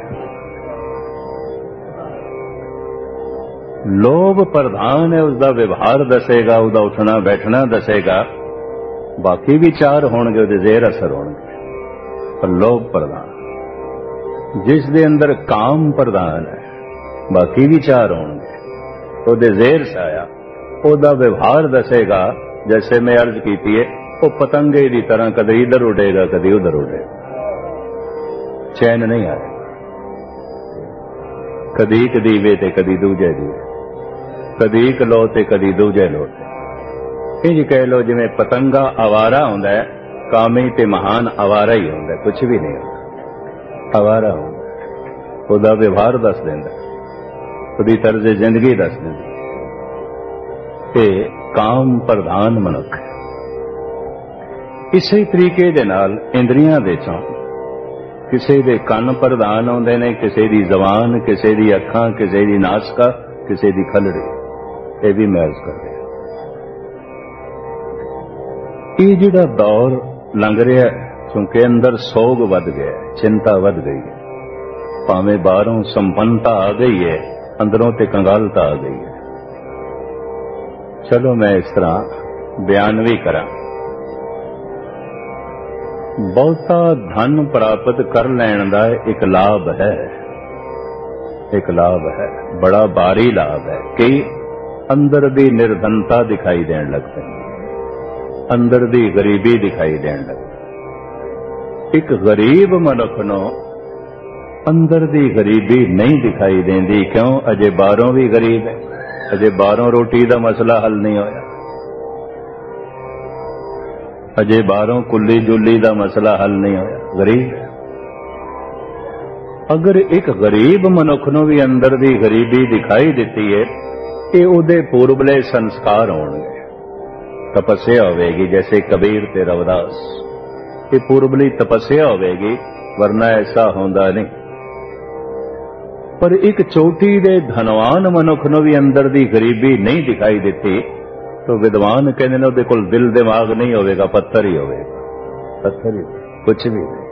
ਲੋਭ ਪ੍ਰਧਾਨ ਹੈ, ਉਸਦਾ ਵਿਵਹਾਰ ਦੱਸੇਗਾ, ਉਹਦਾ ਉੱਠਣਾ ਬੈਠਣਾ ਦੱਸੇਗਾ। ਬਾਕੀ ਵੀ ਚਾਰ ਹੋਣਗੇ, ਉਹਦੇ ਜ਼ੇਰ ਅਸਰ ਹੋਣਗੇ, ਪਰ ਲੋਭ ਪ੍ਰਧਾਨ। ਜਿਸ ਦੇ ਅੰਦਰ ਕਾਮ ਪ੍ਰਧਾਨ ਹੈ, ਬਾਕੀ ਵੀ ਚਾਰ ਹੋਣਗੇ, ਉਹਦੇ ਜ਼ੇਰ ਸਾਇਆ, ਉਹਦਾ ਵਿਵਹਾਰ ਦੱਸੇਗਾ। ਜੈਸੇ ਮੈਂ ਅਰਜ਼ ਕੀਤੀ ਹੈ, ਉਹ ਪਤੰਗੇ ਦੀ ਤਰ੍ਹਾਂ ਕਦੇ ਇਧਰ ਉੱਡੇਗਾ, ਕਦੇ ਉਧਰ ਉੱਡੇਗਾ, ਚੈਨ ਨਹੀਂ ਆਏ। ਕਦੀ ਇੱਕ ਦੀਵੇ ਤੇ ਕਦੀ ਦੂਜੇ ਦੀਵੇ, ਕਦੀ ਇੱਕ ਲੋ ਤੇ ਕਦੀ ਦੂਜੇ ਲੋ। ਇੰਜ ਕਹਿ ਲੋ ਜਿਵੇਂ ਪਤੰਗਾ ਆਵਾਰਾ ਹੁੰਦਾ ਹੈ, ਕਾਮੀ ਤੇ ਮਹਾਨ ਆਵਾਰਾ ਹੀ ਹੁੰਦਾ, ਕੁਝ ਵੀ ਨਹੀਂ ਹੁੰਦਾ, ਆਵਾਰਾ ਹੁੰਦਾ। ਉਹਦਾ ਵਿਵਹਾਰ ਦੱਸ ਦਿੰਦਾ, ਉਹਦੀ ਤਰਜ਼ ਜ਼ਿੰਦਗੀ ਦੱਸ ਦਿੰਦਾ। ਇਹ ਕਾਮ ਪ੍ਰਧਾਨ ਮਨੁੱਖ ਹੈ। ਇਸੇ ਤਰੀਕੇ ਦੇ ਨਾਲ ਇੰਦਰੀਆਂ ਦੇ ਚੋਂ ਕਿਸੇ ਦੇ ਕੰਨ ਪ੍ਰਧਾਨ ਆਉਂਦੇ ਨੇ, ਕਿਸੇ ਦੀ ਜ਼ਬਾਨ, ਕਿਸੇ ਦੀ ਅੱਖਾਂ, ਕਿਸੇ ਦੀ ਨਾਸਕਾ, ਕਿਸੇ ਦੀ ਖਲੜੀ। ਇਹ ਵੀ ਮਹਿਜ਼ ਕਰਦੇ। ਇਹ ਜਿਹੜਾ ਦੌਰ ਲੰਘ ਰਿਹਾ, ਕਿਉਂਕਿ ਅੰਦਰ ਸੋਗ ਵੱਧ ਗਿਆ, ਚਿੰਤਾ ਵੱਧ ਗਈ ਹੈ। ਭਾਵੇਂ ਬਾਹਰੋਂ ਸੰਪੰਨਤਾ ਆ ਗਈ ਹੈ, ਅੰਦਰੋਂ ਤੇ ਕੰਗਾਲਤਾ ਆ ਗਈ ਹੈ। ਚਲੋ ਮੈਂ ਇਸ ਤਰ੍ਹਾਂ ਬਿਆਨ ਵੀ ਕਰਾਂ। ਬਹੁਤਾ ਧਨ ਪ੍ਰਾਪਤ ਕਰ ਲੈਣ ਦਾ ਇੱਕ ਲਾਭ ਹੈ, ਇੱਕ ਲਾਭ ਹੈ, ਬੜਾ ਭਾਰੀ ਲਾਭ ਹੈ ਕਿ ਅੰਦਰ ਦੀ ਨਿਰਧਨਤਾ ਦਿਖਾਈ ਦੇਣ ਲੱਗ ਪੈਂਦੀ, ਅੰਦਰ ਦੀ ਗਰੀਬੀ ਦਿਖਾਈ ਦੇਣ ਲੱਗ ਪੈਂਦੀ। ਇੱਕ ਗਰੀਬ ਮਨੁੱਖ ਨੂੰ ਅੰਦਰ ਦੀ ਗਰੀਬੀ ਨਹੀਂ ਦਿਖਾਈ ਦੇਂਦੀ। ਕਿਉਂ? ਅਜੇ ਬਾਹਰੋਂ ਵੀ ਗਰੀਬ ਹੈ, ਅਜੇ ਬਾਹਰੋਂ ਰੋਟੀ ਦਾ ਮਸਲਾ ਹੱਲ ਨਹੀਂ ਹੋਇਆ, ਅਜੇ ਬਾਹਰੋਂ ਕੁੱਲੀ ਜੁੱਲੀ ਦਾ ਮਸਲਾ ਹੱਲ ਨਹੀਂ ਹੋਇਆ, ਗਰੀਬ ਹੈ। ਅਗਰ ਇੱਕ ਗਰੀਬ ਮਨੁੱਖ ਨੂੰ ਵੀ ਅੰਦਰ ਦੀ ਗਰੀਬੀ ਦਿਖਾਈ ਦਿੱਤੀ ਹੈ, ਇਹ ਉਹਦੇ ਪੂਰਬਲੇ ਸੰਸਕਾਰ ਹੋਣਗੇ। ਤਪੱਸਿਆ ਹੋਵੇਗੀ, ਜੈਸੇ ਕਬੀਰ ਤੇ ਰਵਿਦਾਸ, ਇਹ ਪੂਰਬਲੀ ਤਪੱਸਿਆ ਹੋਵੇਗੀ, ਵਰਨਾ ਐਸਾ ਹੁੰਦਾ ਨਹੀਂ। पर एक चोटी दे धनवान मनुख नूं भी अंदर दी गरीबी नहीं दिखाई देती तो विद्वान कहते हैं उहदे कोल दिल दिमाग नहीं होवेगा, पत्थर ही होवेगा, पत्थर ही, कुछ भी नहीं।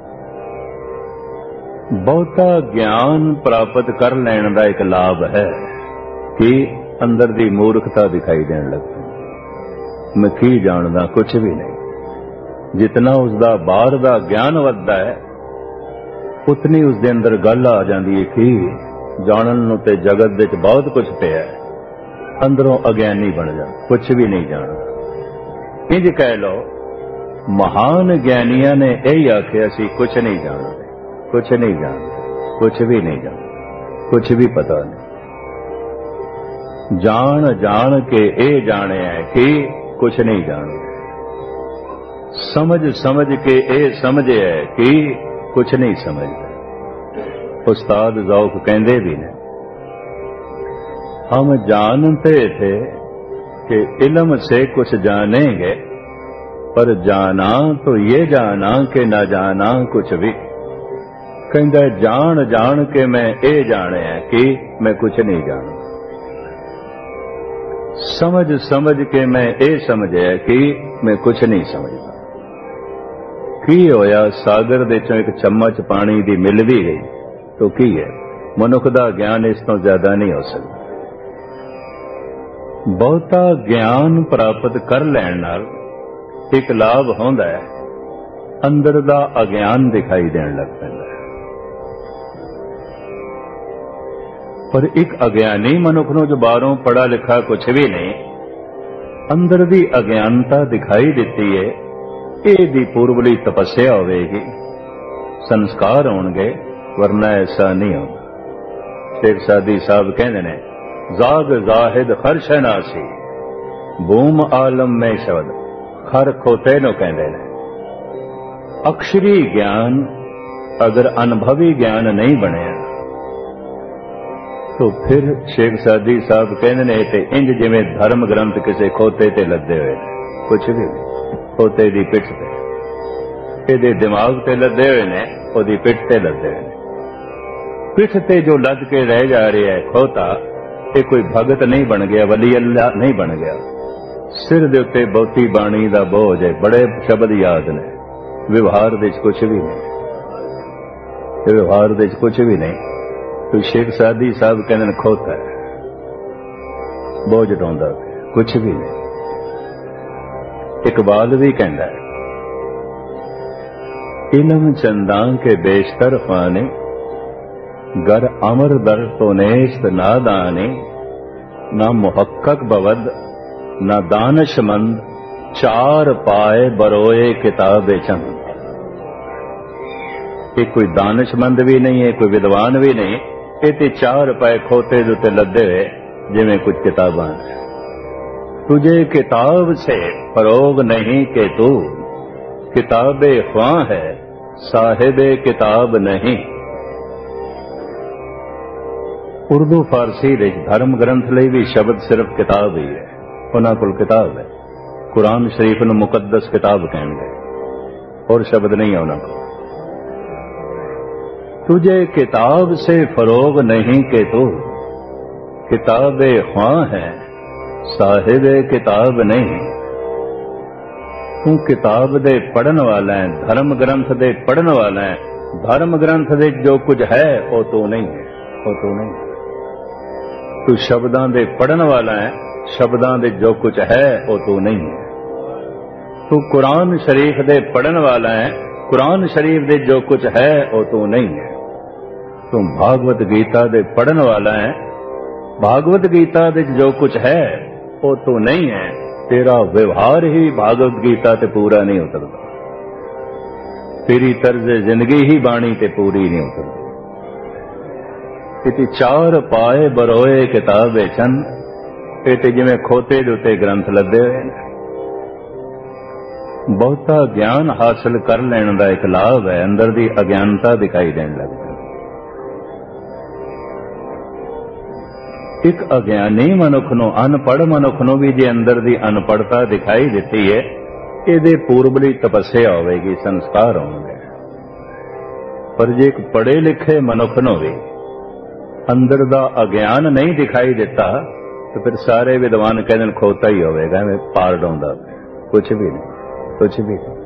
बहुता ज्ञान प्राप्त कर लैण दा एक लाभ है कि अंदर दी मूर्खता दिखाई देण लग पैंदी। मैं की जानदा, कुछ भी नहीं। जितना उसका बाहर दा ज्ञान वधदा है उतनी उसके अंदर गल आ जाती है कि जानन नूं ते जगत दे च बहुत कुछ पिया है, अंदरों अज्ञानी बन जा, कुछ भी नहीं जानता। इंज कह लो महान ज्ञानिया ने यही आखिया सी कुछ नहीं जानते, कुछ नहीं जानते, कुछ भी नहीं जानते, कुछ भी पता नहीं। जान जान के ए जाने है कि कुछ नहीं जानते, समझ समझ के ए समझे है कि कुछ नहीं समझते। उस्ताद ज़ौक़ कहते भी ने, हम जानते थे कि इल्म से कुछ जानेंगे, पर जाना तो ये जाना कि न जाना कुछ भी। कहता जान जान के मैं ए जाने है कि मैं कुछ नहीं जानता, समझ समझ के मैं ए समझे है कि मैं कुछ नहीं समझता। की होया सागर दे चों एक चम्मच पानी दी मिल भी गई तो की है, मनुख दा ज्ञान इस तो ज्यादा नहीं हो सकता। बहुता ज्ञान प्राप्त कर लैण नाल एक लाभ होंदा है, अंदर दा अज्ञान दिखाई देण लग पैंदा है। पर एक अज्ञानी मनुख नूं जो बाहरों पढ़ा लिखा कुछ भी नहीं, अंदर दी अज्ञानता दिखाई दिती है, ਇਹਦੀ पूर्वली तपस्या होगी, संस्कार होंगे, वरना ऐसा नहीं होगा। शेख सादी साहब कहते ने जाग जाहिद हर शनासी बूम आलम में शब्द खर खोते नो कहते ने। अक्षरी ज्ञान अगर अनुभवी ज्ञान नहीं बने तो फिर शेख सादी साहब कहते ने ते इंज जिवें धर्म ग्रंथ किसी खोते ते लदे हुए, कुछ भी खोते दी पिठ ते, ਇਹਦੇ दिमाग ते लदे हुए ने, ਉਹਦੀ पिठ ते लदे हुए ने। पिठ ते जो लद के रह जा रहा है खोता, ये कोई भगत नहीं बन गया, वली अल्लाह नहीं बन गया। सिर दे उत्ते बहुती बाणी दा बोझ है, बड़े शब्द याद ने, व्यवहार दे कुछ भी नहीं, व्यवहार दे कुछ भी नहीं। तो शेख सादी साहब कहते खोता है, बोझ ढोंदा, कुछ भी नहीं। इकबाल भी कहता है इल्म चंदा के बेशतर फाने गर अमर दर तो नेस्त नादाने, ना मुहक्कक बवद ना दानशमंद चार पाए बरोए किताबे चंद। ये कोई दानशमंद भी नहीं है, कोई विद्वान भी नहीं, ये ते चार पाए खोते दे उत्ते लदे हुए जिवें कुछ किताबां। तुझे किताब से फरोग नहीं कि तू किताबे ख्वां है, साहिबे किताब नहीं। उर्दू फारसी दे धर्म ग्रंथ लई भी शब्द सिर्फ किताब ही है, उन्हां कोल किताब है। कुरान शरीफ नूं मुकद्दस किताब कहंदे, और शब्द नहीं है उन्हां कोल। तुझे किताब से फरोग नहीं कि तू किताबे ख्वां है, साहिबे किताब नहीं। तू किताब दे पढ़न वाला है, धर्म ग्रंथ दे पढ़न वाला है, धर्म ग्रंथ दे जो कुछ है वो तो नहीं है, वो तो नहीं। तू शब्दां दे पढ़न वाला है, शब्दां दे जो कुछ है वो तो नहीं है। तू कुरान शरीफ दे पढ़न वाला है, कुरान शरीफ दे जो कुछ है वो तो नहीं है। तू भागवत गीता दे पढ़न वाला है, भागवत गीता दे जो कुछ है वो तो नहीं है। तेरा व्यवहार ही भागवत गीता ते पूरा नहीं उतरता, तेरी तर्ज जिंदगी ही बाणी ते पूरी नहीं उतरती। इति चार पाए बरोए किताबे चंद, इते जिवें खोते दे उत्ते ग्रंथ लदे हुए ने। बहुता ज्ञान हासिल कर लैण दा एक लाभ है, अंदर दी अज्ञानता दिखाई देण लग पैंदी। एक अज्ञानी मनुख नूं, अनपढ़ मनुख नूं भी जे अंदर दी अनपढ़ता दिखाई दिती है, इहदे पूर्वली तपस्या होवेगी, संस्कार होंगे। पर जे एक पढ़े लिखे मनुख नूं भी अंदर दा अज्ञान नहीं दिखाई देता तो फिर सारे विद्वान कहते खोता ही होवेगा, मैं पार डाउंदा, कुछ भी नहीं, कुछ भी नहीं।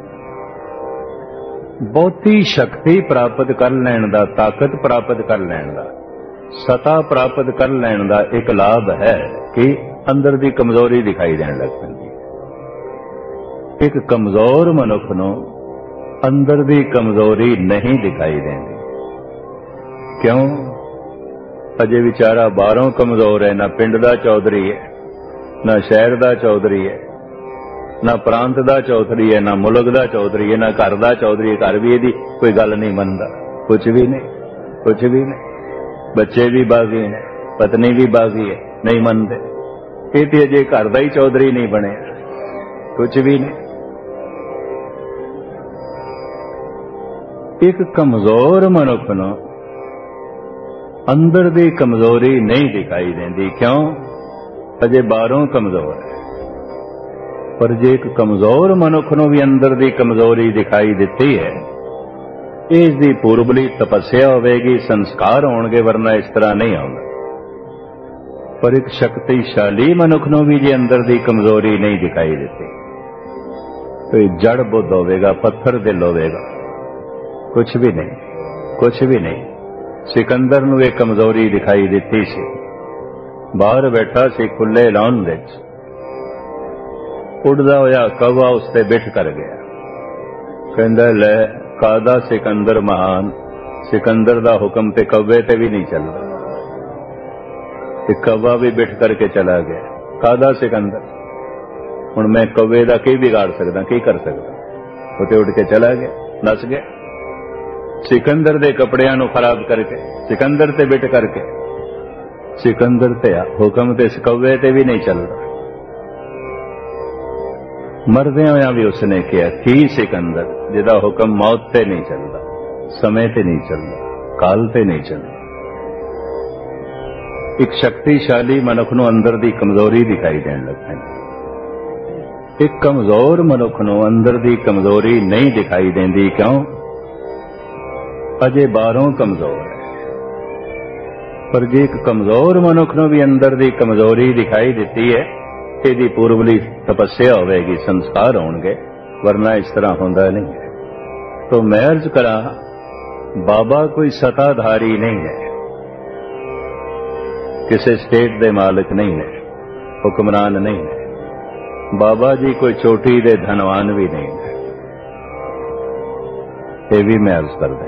बहुती शक्ति प्राप्त कर लैण दा, ताकत प्राप्त कर लैण दा, सता प्राप्त कर लैण दा एक लाभ है कि अंदर दी कमजोरी दिखाई देण लग पैंदी। एक कमजोर मनुख नूं अंदर दी कमजोरी नहीं दिखाई देंदी। क्यों? अजे विचारा बाहरों कमजोर है, ना पिंड दा चौधरी है, ना शहर दा चौधरी है, ना प्रांत दा चौधरी है, ना मुल्क दा चौधरी है, ना घर दा चौधरी है। घर भी इहदी कोई गल नहीं मनदा, कुछ भी नहीं, कुछ भी नहीं। बच्चे भी बागी ने, पत्नी भी बागी है, नहीं मनदे। ये तो अजे घर दा ही चौधरी नहीं बने, कुछ भी नहीं। एक कमजोर मनुख नूं अंदर दी कमजोरी नहीं दिखाई देंदी। क्यों? अजे बाहरों कमजोर है। पर जे एक कमजोर मनुख नूं भी अंदर दी कमजोरी दिखाई दिती है, इसदी पूर्वली तपस्या होवेगी, संस्कार होणगे, वरना इस तरह नहीं आउंदा। पर एक शक्तिशाली मनुख नूं भी जे अंदर दी कमजोरी नहीं दिखाई देती तो जड़ बुद्ध होवेगा, पत्थर दिल होवेगा, कुछ भी नहीं, कुछ भी नहीं। सिकंदर नूं एक कमजोरी दिखाई दिती सी, बाहर बैठा सी खुले लॉन विच, उड़दा होया कौवा उसते बिठ कर गया। कहंदा लै कादा सिकंदर महान, सिकंदर दा हुक्म ते कौवे ते भी नहीं चलदा, ते कौवा भी बिठ करके चला गया। कादा सिकंदर, हुण मैं कौवे दा की बिगाड़ सकदा, की कर सकदा? वो ते उड़ के चला गया, नस गया। सिकंदर दे कपड़ियां नूं खराब करके, सिकंदर ते बिट करके, सिकंदर ते हुक्म ते कौवे ते भी नहीं चलदा। मरदे होया भी उसने किया की सिकंदर जिहदा हुक्म मौत ते नहीं चलदा, समय ते नहीं चलदा, काल ते नहीं चलदा। एक शक्तिशाली मनुख नूं अंदर दी कमजोरी दिखाई देण लग पैंदी। एक कमजोर मनुख नूं अंदर दी कमजोरी नहीं दिखाई देंदी। क्यों? अजे बाहरों कमजोर है। पर जे एक कमजोर मनुख नूं भी अंदर दी कमजोरी दिखाई दिती है, इहदी पूर्वली तपस्या होवेगी, संस्कार होणगे, वरना इस तरह होंदा नहीं है। तो मैं अर्ज करा, बाबा कोई सताधारी नहीं है, किसी स्टेट दे मालिक नहीं है, हुक्मरान नहीं है। बाबा जी कोई चोटी दे धनवान भी नहीं है, ये भी मैं अर्ज कर दें।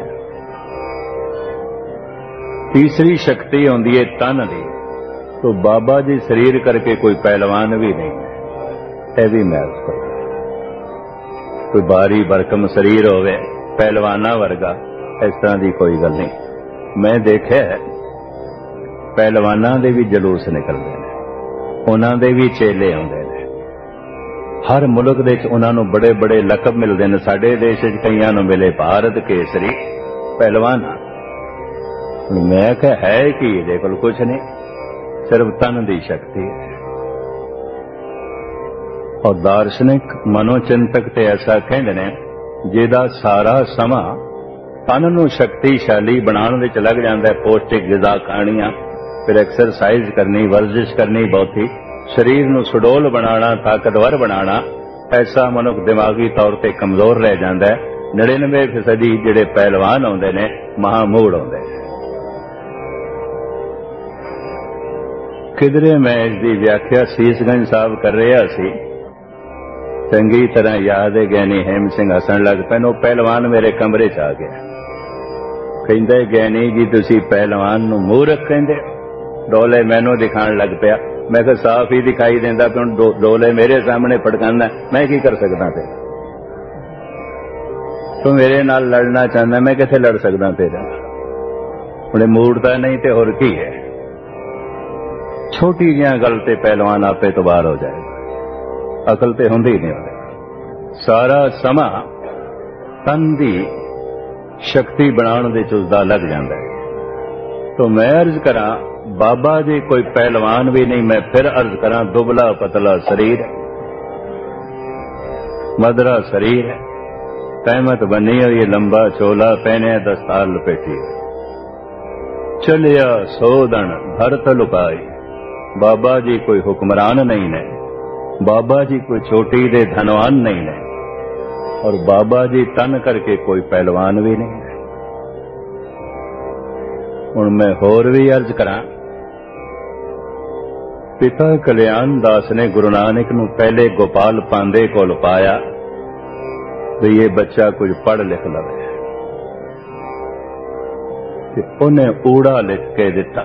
तीसरी शक्ति होंदी है तन दी, तो बाबा जी शरीर करके कोई पहलवान भी नहीं है, यह भी मैं अर्ज कर दें। कोई भारी भरकम शरीर होवे पहलवाना वर्गा, इस तरह की कोई गल नहीं। मैं देखा पहलवाना दे भी जलूस निकलते हैं, उन्हां दे भी चेले आउंदे ने। हर मुल्क दे उन्हां नूं बड़े बड़े लकब मिलते हैं। साडे देश च कईयां नूं मिले भारत केसरी पहलवान। मैं कहा है कि ये कोल कुछ नहीं, सिर्फ तन की शक्ति है। और दार्शनिक मनोचिंतक ते ऐसा कहते हैं, जिहदा सारा समा तन नूं शक्तिशाली बनाने विच लग जाता है। पौष्टिक गिज़ा खाणियां, फिर एक्सरसाइज करनी, वर्जिश करनी, बहुती शरीर नूं सुडोल बनाना, ताकतवर बनाना, ऐसा मनुख दिमागी तौर पर कमजोर रह जाता है। 99% जिहड़े पहलवान आउंदे ने महामूड़ आउंदे ने। किधरे मैं इसकी व्याख्या सीसगंज साहब कर रहा सी, चंगी तरह याद है। ज्ञानी हेम सिंह हसन लग पे, वो पहलवान मेरे कमरे च आ गया। कहंदे ज्ञानी जी तुसी पहलवान नूं मूर्ख कहंदे, डोले मैनू दिखाण लग पिया। मैं कहा साफ ही दिखाई देंदा कि हुण डोले मेरे सामने फटकांदा, मैं की कर सकदा? तू मेरे नाल लड़ना चाहता, मैं किथे लड़ सकदा तेरे नाल? हुणे मूर्खता नहीं ते होर की है? छोटी जिहा गल ते पहलवान आपे तो बाहर हो जाएगा, अकल ते हुंदी ही नहीं होंदी। सारा समा तन दी शक्ति बनाने दे उसदा लग जाता है। तो मैं अर्ज करा, बाबा जी कोई पहलवान भी नहीं। मैं फिर अर्ज करा, दुबला पतला शरीर है, मदरा शरीर है, तहमत बनी हुई, लंबा चोला पहने, दस्तार लपेटी है। चलिया सोदन भरत लुकाई। बाबा जी कोई हुक्मरान नहीं ने, बाबा जी कोई छोटी दे धनवान नहीं ने, और बाबा जी तन करके कोई पहलवान भी नहीं है। हुण मैं होर भी अर्ज करा, पिता कल्याण दास ने गुरु नानक नूं पहले गोपाल पांदे कोल पाया भी ये बच्चा कुछ पढ़ लिख लवे, उन्हें ऊड़ा लिख के दिता।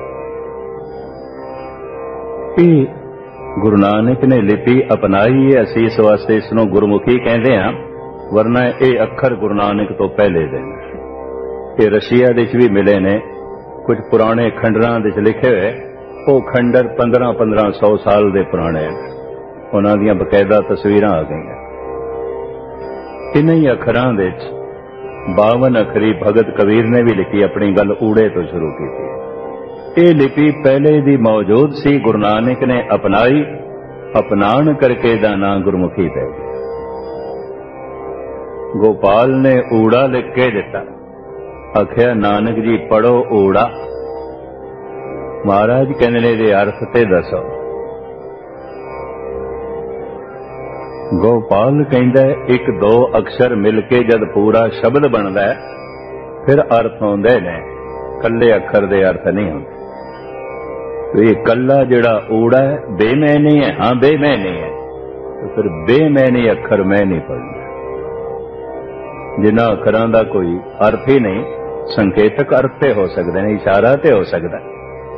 गुरु नानक ने लिपि अपनाई है, असीं इस वास्ते इसनूं गुरमुखी कहते हैं, वरना ये अखर गुरु नानक तो पहले दे ये रशिया दे भी मिले ने। कुछ पुराने खंडरां दे लिखे हुए, वो खंडर 1500 साल दे पुराने, उन्हां दियां बकायदा तस्वीरां आ गईयां। इन्हीं अखरां दे 52 अखरी भगत कबीर ने भी लिखी, अपनी गल ऊड़े तो शुरू की थी। ये लिपि पहले दी मौजूद सी, गुरु नानक ने अपनाई, अपनाण करके दा नां गुरमुखी पै गया। गोपाल ने ऊड़ा लिख के दिता, आख्या नानक जी पढ़ो ऊड़ा। महाराज कहने ने दे अर्थ ते दसो। गोपाल कहंदा एक दो अक्षर मिलके जद पूरा शब्द बनता है फिर अर्थ होंदे ने, कल्ले अक्षर दे अर्थ नहीं होंदे। तो ये कल्ला जिहड़ा ऊड़ा है बेमैनी है, हाँ बेमैनी है, तो फिर बेमैनी अक्षर मैं नहीं पढ़ना। जिन्हां अखरां दा कोई अर्थ ही नहीं, संकेतक अर्थ ते हो सकते हैं, इशारा ते हो सकता है।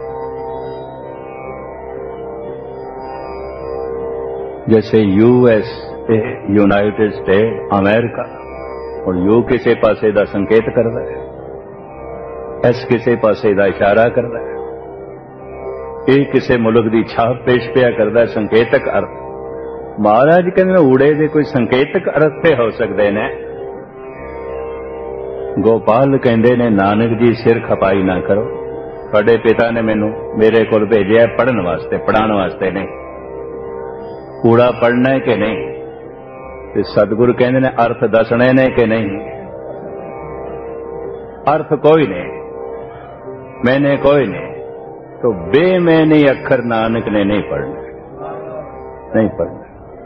जैसे यूएस यूनाइटेड स्टेट अमेरिका, और यू किसी पासे का संकेत करता है, एस किसी पासे का इशारा करता है, ये किसी मुल्क की छाप पेश पिया करता है, संकेतक अर्थ। महाराज कहते ऊड़े दे कोई संकेतक अर्थ पे हो सकते ने। गोपाल कहते ने नानक जी सिर खपाई ना करो, तुहाडे पिता ने मैनू मेरे को भेजा पढ़न वास्ते, पढ़ाने वास्ते नहीं। कूड़ा पढ़ना है कि नहीं, ते सतगुरु कहते ने अर्थ दसने ने कि नहीं। अर्थ कोई नहीं, मैंने कोई नहीं, तो बेमैनी अक्षर नानक ने नहीं पढ़ना, नहीं पढ़ना।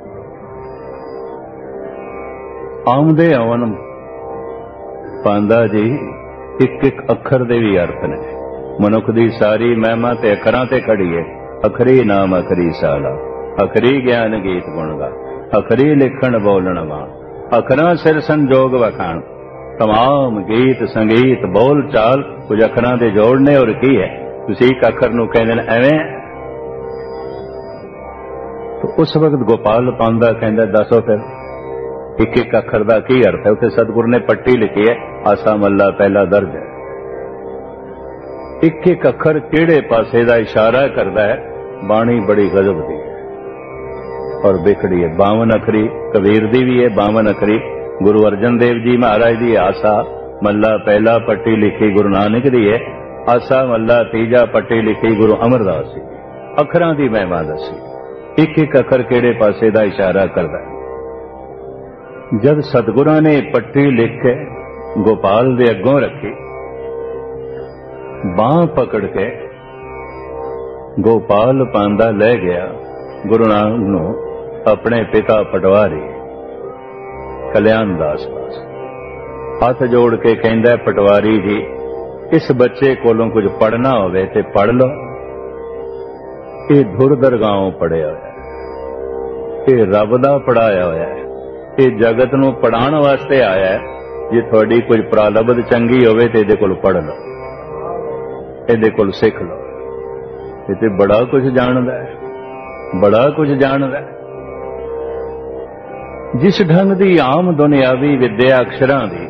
आमदे आवन पांदा जी एक एक अखर दे भी अर्थ ने। मनुख दी सारी महिमा ते अखरां ते खड़ी है। अखरी नाम अखरी साला, अखरी ज्ञान गीत गुण गा, अखरी लिखण बोलण वाण, अखरां सिर संजोग वखाण। तमाम गीत संगीत बोल चाल कुछ अखरां दे जोड़ने, और की है तुसीं एक अखर नूं कहंदे ने एवें। तो उस वक्त गोपाल पांदा कहंदा दसो फिर एक एक अखर दा की अर्थ है। उत्थे सतगुरु ने पट्टी लिखी है, आसा मल्ला पहला दर्ज है। एक एक अखर किहड़े पासे दा इशारा करदा है। बाणी बड़ी गजब दी है और बिखड़ी है। 52 अखरी कबीर दी भी है, 52 अखरी गुरु अर्जन देव जी महाराज दी आसा मल्ला पहला पट्टी लिखी गुरु नानक दी है। आसा मल्ला तीजा पट्टी लिखी गुरु अमरदास जी। अखरां दी महिमा दसी, एक एक अखर किहड़े पासे दा इशारा करदा है। जब सतगुरां ने पट्टी लिख के गोपाल दे अगों रखी, बांह पकड़ के गोपाल पांदा ले गया गुरु नानक नूं अपने पिता पटवारी कल्याण दास पास। हाथ जोड़ के कहंदा पटवारी जी, इस बच्चे कोलों कुछ पढ़ना होवे ते पढ़ लो। ये धुर दरगाहों पढ़िया होया, ये रब दा पढ़ाया होया है, ये जगत नूं पढ़ाण वास्ते आया है। जे थोड़ी कुछ प्रालब्ध चंगी होवे ते इहदे कोल पढ़ लो, इहदे कोल सिख लो। ये ते बड़ा कुछ जानदा है, बड़ा कुछ जानदा है। जिस ढंग दी आम दुनियावी विद्या अक्षरां दी,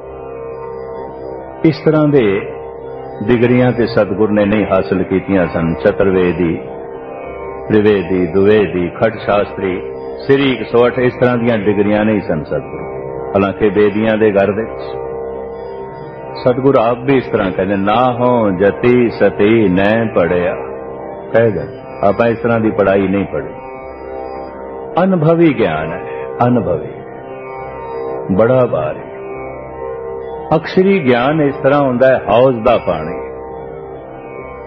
इस तरह दे डिग्रियां ते सतगुर ने नहीं हासिल कीतियां सन। चतुर्वेदी, त्रिवेदी, दुवेदी, खट शास्त्री, श्री 108 इस तरह दी डिग्रियां नहीं सन सतगुरु। हालांकि बेदियां दे घर दे सतगुरु आप भी इस तरह कहते, ना हो जति सती न पढ़िया, कह गए आप इस तरह की पढ़ाई नहीं पढ़ी। अनुभवी ज्ञान है, अनुभवी, बड़ा भारी। अक्षरी ज्ञान इस तरह होंदा है हौज दा पानी,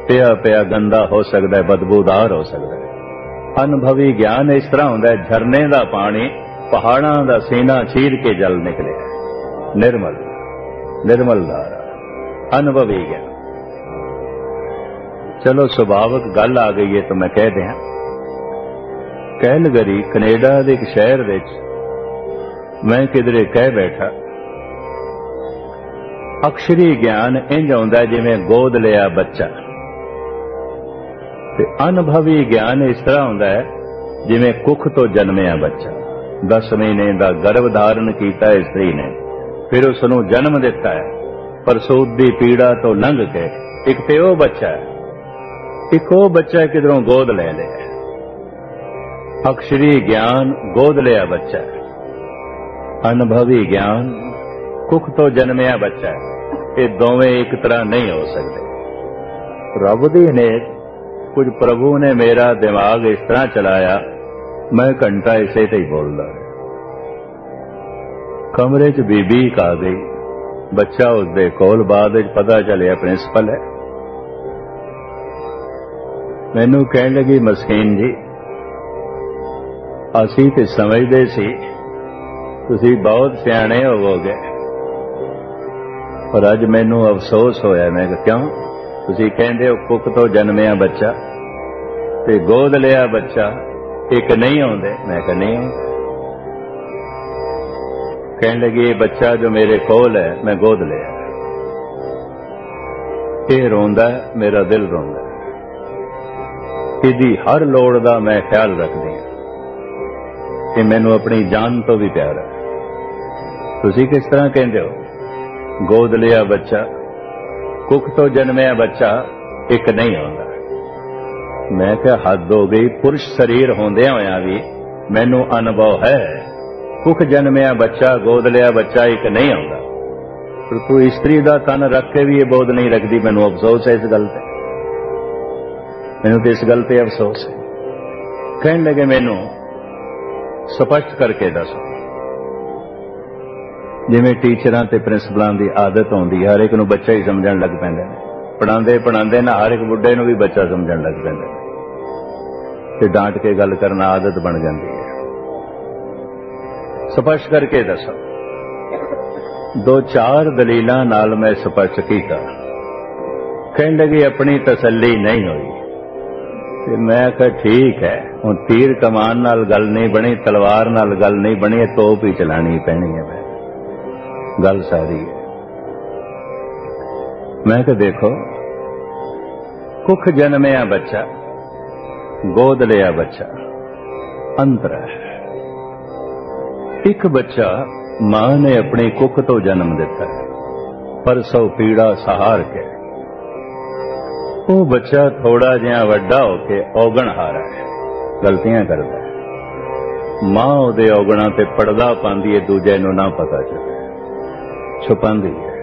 ਪਿਆ ਪਿਆ ਗੰਦਾ ਹੋ ਸਕਦਾ ਹੈ, ਬਦਬੂਦਾਰ ਹੋ ਸਕਦਾ ਹੈ। ਅਨੁਭਵੀ ਗਿਆਨ ਇਸ ਤਰ੍ਹਾਂ ਹੁੰਦਾ ਹੈ, ਝਰਨੇ ਦਾ ਪਾਣੀ ਪਹਾੜਾਂ ਦਾ ਸੀਨਾ ਚੀਰ ਕੇ ਜਲ ਨਿਕਲਿਆ, ਨਿਰਮਲ ਨਿਰਮਲ ਧਾਰਾ, ਅਨੁਭਵੀ ਗਿਆਨ। ਚਲੋ ਸੁਭਾਵਕ ਗੱਲ ਆ ਗਈ ਹੈ ਤਾਂ ਮੈਂ ਕਹਿ ਦਿਆਂ, ਕੈਲਗਰੀ ਕੈਨੇਡਾ ਦੇ ਇੱਕ ਸ਼ਹਿਰ ਵਿੱਚ ਮੈਂ ਕਿਧਰੇ ਕਹਿ ਬੈਠਾ, ਅਕਸ਼ਰੀ ਗਿਆਨ ਇੰਝ ਆਉਂਦਾ ਜਿਵੇਂ ਗੋਦ ਲਿਆ ਬੱਚਾ, ਤੇ ਅਨੁਭਵੀ ਗਿਆਨ ਇਸ ਤਰ੍ਹਾਂ ਹੁੰਦਾ ਹੈ ਜਿਵੇਂ ਕੁੱਖ ਤੋਂ ਜਨਮਿਆ ਬੱਚਾ। 10 ਮਹੀਨੇ ਦਾ ਗਰਭ ਧਾਰਨ ਕੀਤਾ ਇਸਤਰੀ ਨੇ, ਫਿਰ ਉਸ ਨੂੰ ਜਨਮ ਦਿੱਤਾ ਹੈ, ਪ੍ਰਸੂਤ ਦੀ ਪੀੜਾ ਤੋਂ ਲੰਘ ਕੇ ਇੱਕ ਤੇ ਉਹ ਬੱਚਾ ਹੈ, ਇੱਕ ਉਹ ਬੱਚਾ ਕਿਧਰੋਂ ਗੋਦ ਲੈ ਲਿਆ। ਅਕਸ਼ਰੀ ਗਿਆਨ ਗੋਦ ਲਿਆ ਬੱਚਾ ਹੈ, ਅਨੁਭਵੀ ਗਿਆਨ ਕੁੱਖ ਤੋਂ ਜਨਮਿਆ ਬੱਚਾ ਹੈ। ਇਹ ਦੋਵੇਂ ਇੱਕ ਤਰ੍ਹਾਂ ਨਹੀਂ ਹੋ ਸਕਦੇ। ਰੱਬ ਦੀ ਨੇਕ ਕੁਝ ਪ੍ਰਭੂ ਨੇ ਮੇਰਾ ਦਿਮਾਗ ਇਸ ਤਰ੍ਹਾਂ ਚਲਾਇਆ, ਮੈਂ ਘੰਟਾ ਇਸੇ ਤੇ ਹੀ ਬੋਲਦਾ। ਕਮਰੇ 'ਚ ਬੀਬੀ ਆ ਗਈ, ਬੱਚਾ ਉਸਦੇ ਕੋਲ, ਬਾਅਦ ਵਿੱਚ ਪਤਾ ਚੱਲਿਆ ਪ੍ਰਿੰਸੀਪਲ ਹੈ। ਮੈਨੂੰ ਕਹਿਣ ਲੱਗੀ, ਮਸਕੀਨ ਜੀ, ਅਸੀਂ ਤੇ ਸਮਝਦੇ ਸੀ ਤੁਸੀਂ ਬਹੁਤ ਸਿਆਣੇ ਹੋਵੋਗੇ, ਪਰ ਅੱਜ ਮੈਨੂੰ ਅਫਸੋਸ ਹੋਇਆ। ਮੈਂ ਕਿਹਾ ਕਿਉਂ? ਤੁਸੀਂ ਕਹਿੰਦੇ ਹੋ ਕੁੱਖ ਤੋਂ ਜਨਮਿਆ ਬੱਚਾ ਤੇ ਗੋਦ ਲਿਆ ਬੱਚਾ ਇੱਕ ਨਹੀਂ ਆਉਂਦੇ। ਮੈਂ ਕਿਹਾ ਨਹੀਂ ਆਉਂਦੇ। ਕਹਿਣ ਲੱਗੀ, ਇਹ ਬੱਚਾ ਜੋ ਮੇਰੇ ਕੋਲ ਹੈ ਮੈਂ ਗੋਦ ਲਿਆ, ਇਹ ਰੋਂਦਾ, ਮੇਰਾ ਦਿਲ ਰੋਂਦਾ, ਇਹਦੀ ਹਰ ਲੋੜ ਦਾ ਮੈਂ ਖਿਆਲ ਰੱਖਦੀ ਹਾਂ, ਇਹ ਮੈਨੂੰ ਆਪਣੀ ਜਾਨ ਤੋਂ ਵੀ ਪਿਆਰਾ ਹੈ। ਤੁਸੀਂ ਕਿਸ ਤਰ੍ਹਾਂ ਕਹਿੰਦੇ ਹੋ ਗੋਦ ਲਿਆ ਬੱਚਾ, ਕੁੱਖ ਤੋਂ ਜਨਮਿਆ ਬੱਚਾ ਇੱਕ ਨਹੀਂ ਆਉਂਦਾ? ਮੈਂ ਕਿਹਾ ਹੱਦ ਹੋ ਗਈ, ਪੁਰਸ਼ ਸਰੀਰ ਹੁੰਦਿਆਂ ਹੋਇਆਂ ਵੀ ਮੈਨੂੰ ਅਨੁਭਵ ਹੈ, ਕੁੱਖ ਜਨਮਿਆ ਬੱਚਾ, ਗੋਦ ਲਿਆ ਬੱਚਾ ਇੱਕ ਨਹੀਂ ਆਉਂਦਾ, ਪਰ ਤੂੰ ਇਸਤਰੀ ਦਾ ਤਨ ਰੱਖ ਕੇ ਵੀ ਇਹ ਬੋਧ ਨਹੀਂ ਰੱਖਦੀ। ਮੈਨੂੰ ਅਫਸੋਸ ਹੈ ਇਸ ਗੱਲ ਤੇ, ਮੈਨੂੰ ਤੇ ਇਸ ਗੱਲ ਤੇ ਅਫਸੋਸ ਹੈ। ਕਹਿਣ ਲੱਗੇ, ਮੈਨੂੰ ਸਪਸ਼ਟ ਕਰਕੇ ਦੱਸੋ। ਜਿਵੇਂ ਟੀਚਰਾਂ ਤੇ ਪ੍ਰਿੰਸੀਪਲਾਂ ਦੀ ਆਦਤ ਹੁੰਦੀ ਹੈ, ਹਰ ਇੱਕ ਨੂੰ ਬੱਚਾ ਹੀ ਸਮਝਣ ਲੱਗ ਪੈਂਦੇ ਨੇ, ਪੜ੍ਹਾਉਂਦੇ ਪੜ੍ਹਾਉਂਦੇ ਨਾ ਹਰ ਇੱਕ ਬੁੱਢੇ ਨੂੰ ਵੀ ਬੱਚਾ ਸਮਝਣ ਲੱਗ ਪੈਂਦੇ ਨੇ, ਤੇ ਡਾਂਟ ਕੇ ਗੱਲ ਕਰਨਾ ਆਦਤ ਬਣ ਜਾਂਦੀ ਹੈ। ਸਪਸ਼ਟ ਕਰਕੇ ਦੱਸੋ। 2-4 ਦਲੀਲਾਂ ਨਾਲ ਮੈਂ ਸਪਸ਼ਟ ਕੀਤਾ। ਕਹਿਣ ਲੱਗੀ, ਆਪਣੀ ਤਸੱਲੀ ਨਹੀਂ ਹੋਈ। ਤੇ ਮੈਂ ਕਿਹਾ ਠੀਕ ਹੈ, ਹੁਣ ਤੀਰ ਕਮਾਨ ਨਾਲ ਗੱਲ ਨਹੀਂ ਬਣੀ, ਤਲਵਾਰ ਨਾਲ ਗੱਲ ਨਹੀਂ ਬਣੀ, ਤੋਪ ਹੀ ਚਲਾਣੀ ਪੈਣੀ ਹੈ। ਗੱਲ ਸਾਰੀ ਹੈ। ਮੈਂ ਕਿਹਾ ਦੇਖੋ, ਕੁੱਖ ਜਨਮਿਆ ਬੱਚਾ, ਗੋਦ ਲਿਆ ਬੱਚਾ, ਅੰਤਰ ਹੈ। ਇੱਕ ਬੱਚਾ ਮਾਂ ਨੇ ਆਪਣੀ ਕੁੱਖ ਤੋਂ ਜਨਮ ਦਿੱਤਾ ਹੈ, ਪਰਸੋਂ ਪੀੜਾ ਸਹਾਰ ਕੇ। ਉਹ ਬੱਚਾ ਥੋੜਾ ਜਿਹਾ ਵੱਡਾ ਹੋ ਕੇ ਔਗਣਹਾਰਾ ਹੈ, ਗਲਤੀਆਂ ਕਰਦਾ ਹੈ। ਮਾਂ ਉਹਦੇ ਔਗਣਾਂ ਤੇ ਪਰਦਾ ਪਾਉਂਦੀ ਹੈ, ਦੂਜੇ ਨੂੰ ਨਾ ਪਤਾ ਚੱਲੇ, ਛੁਪਾਉਂਦੀ ਹੈ।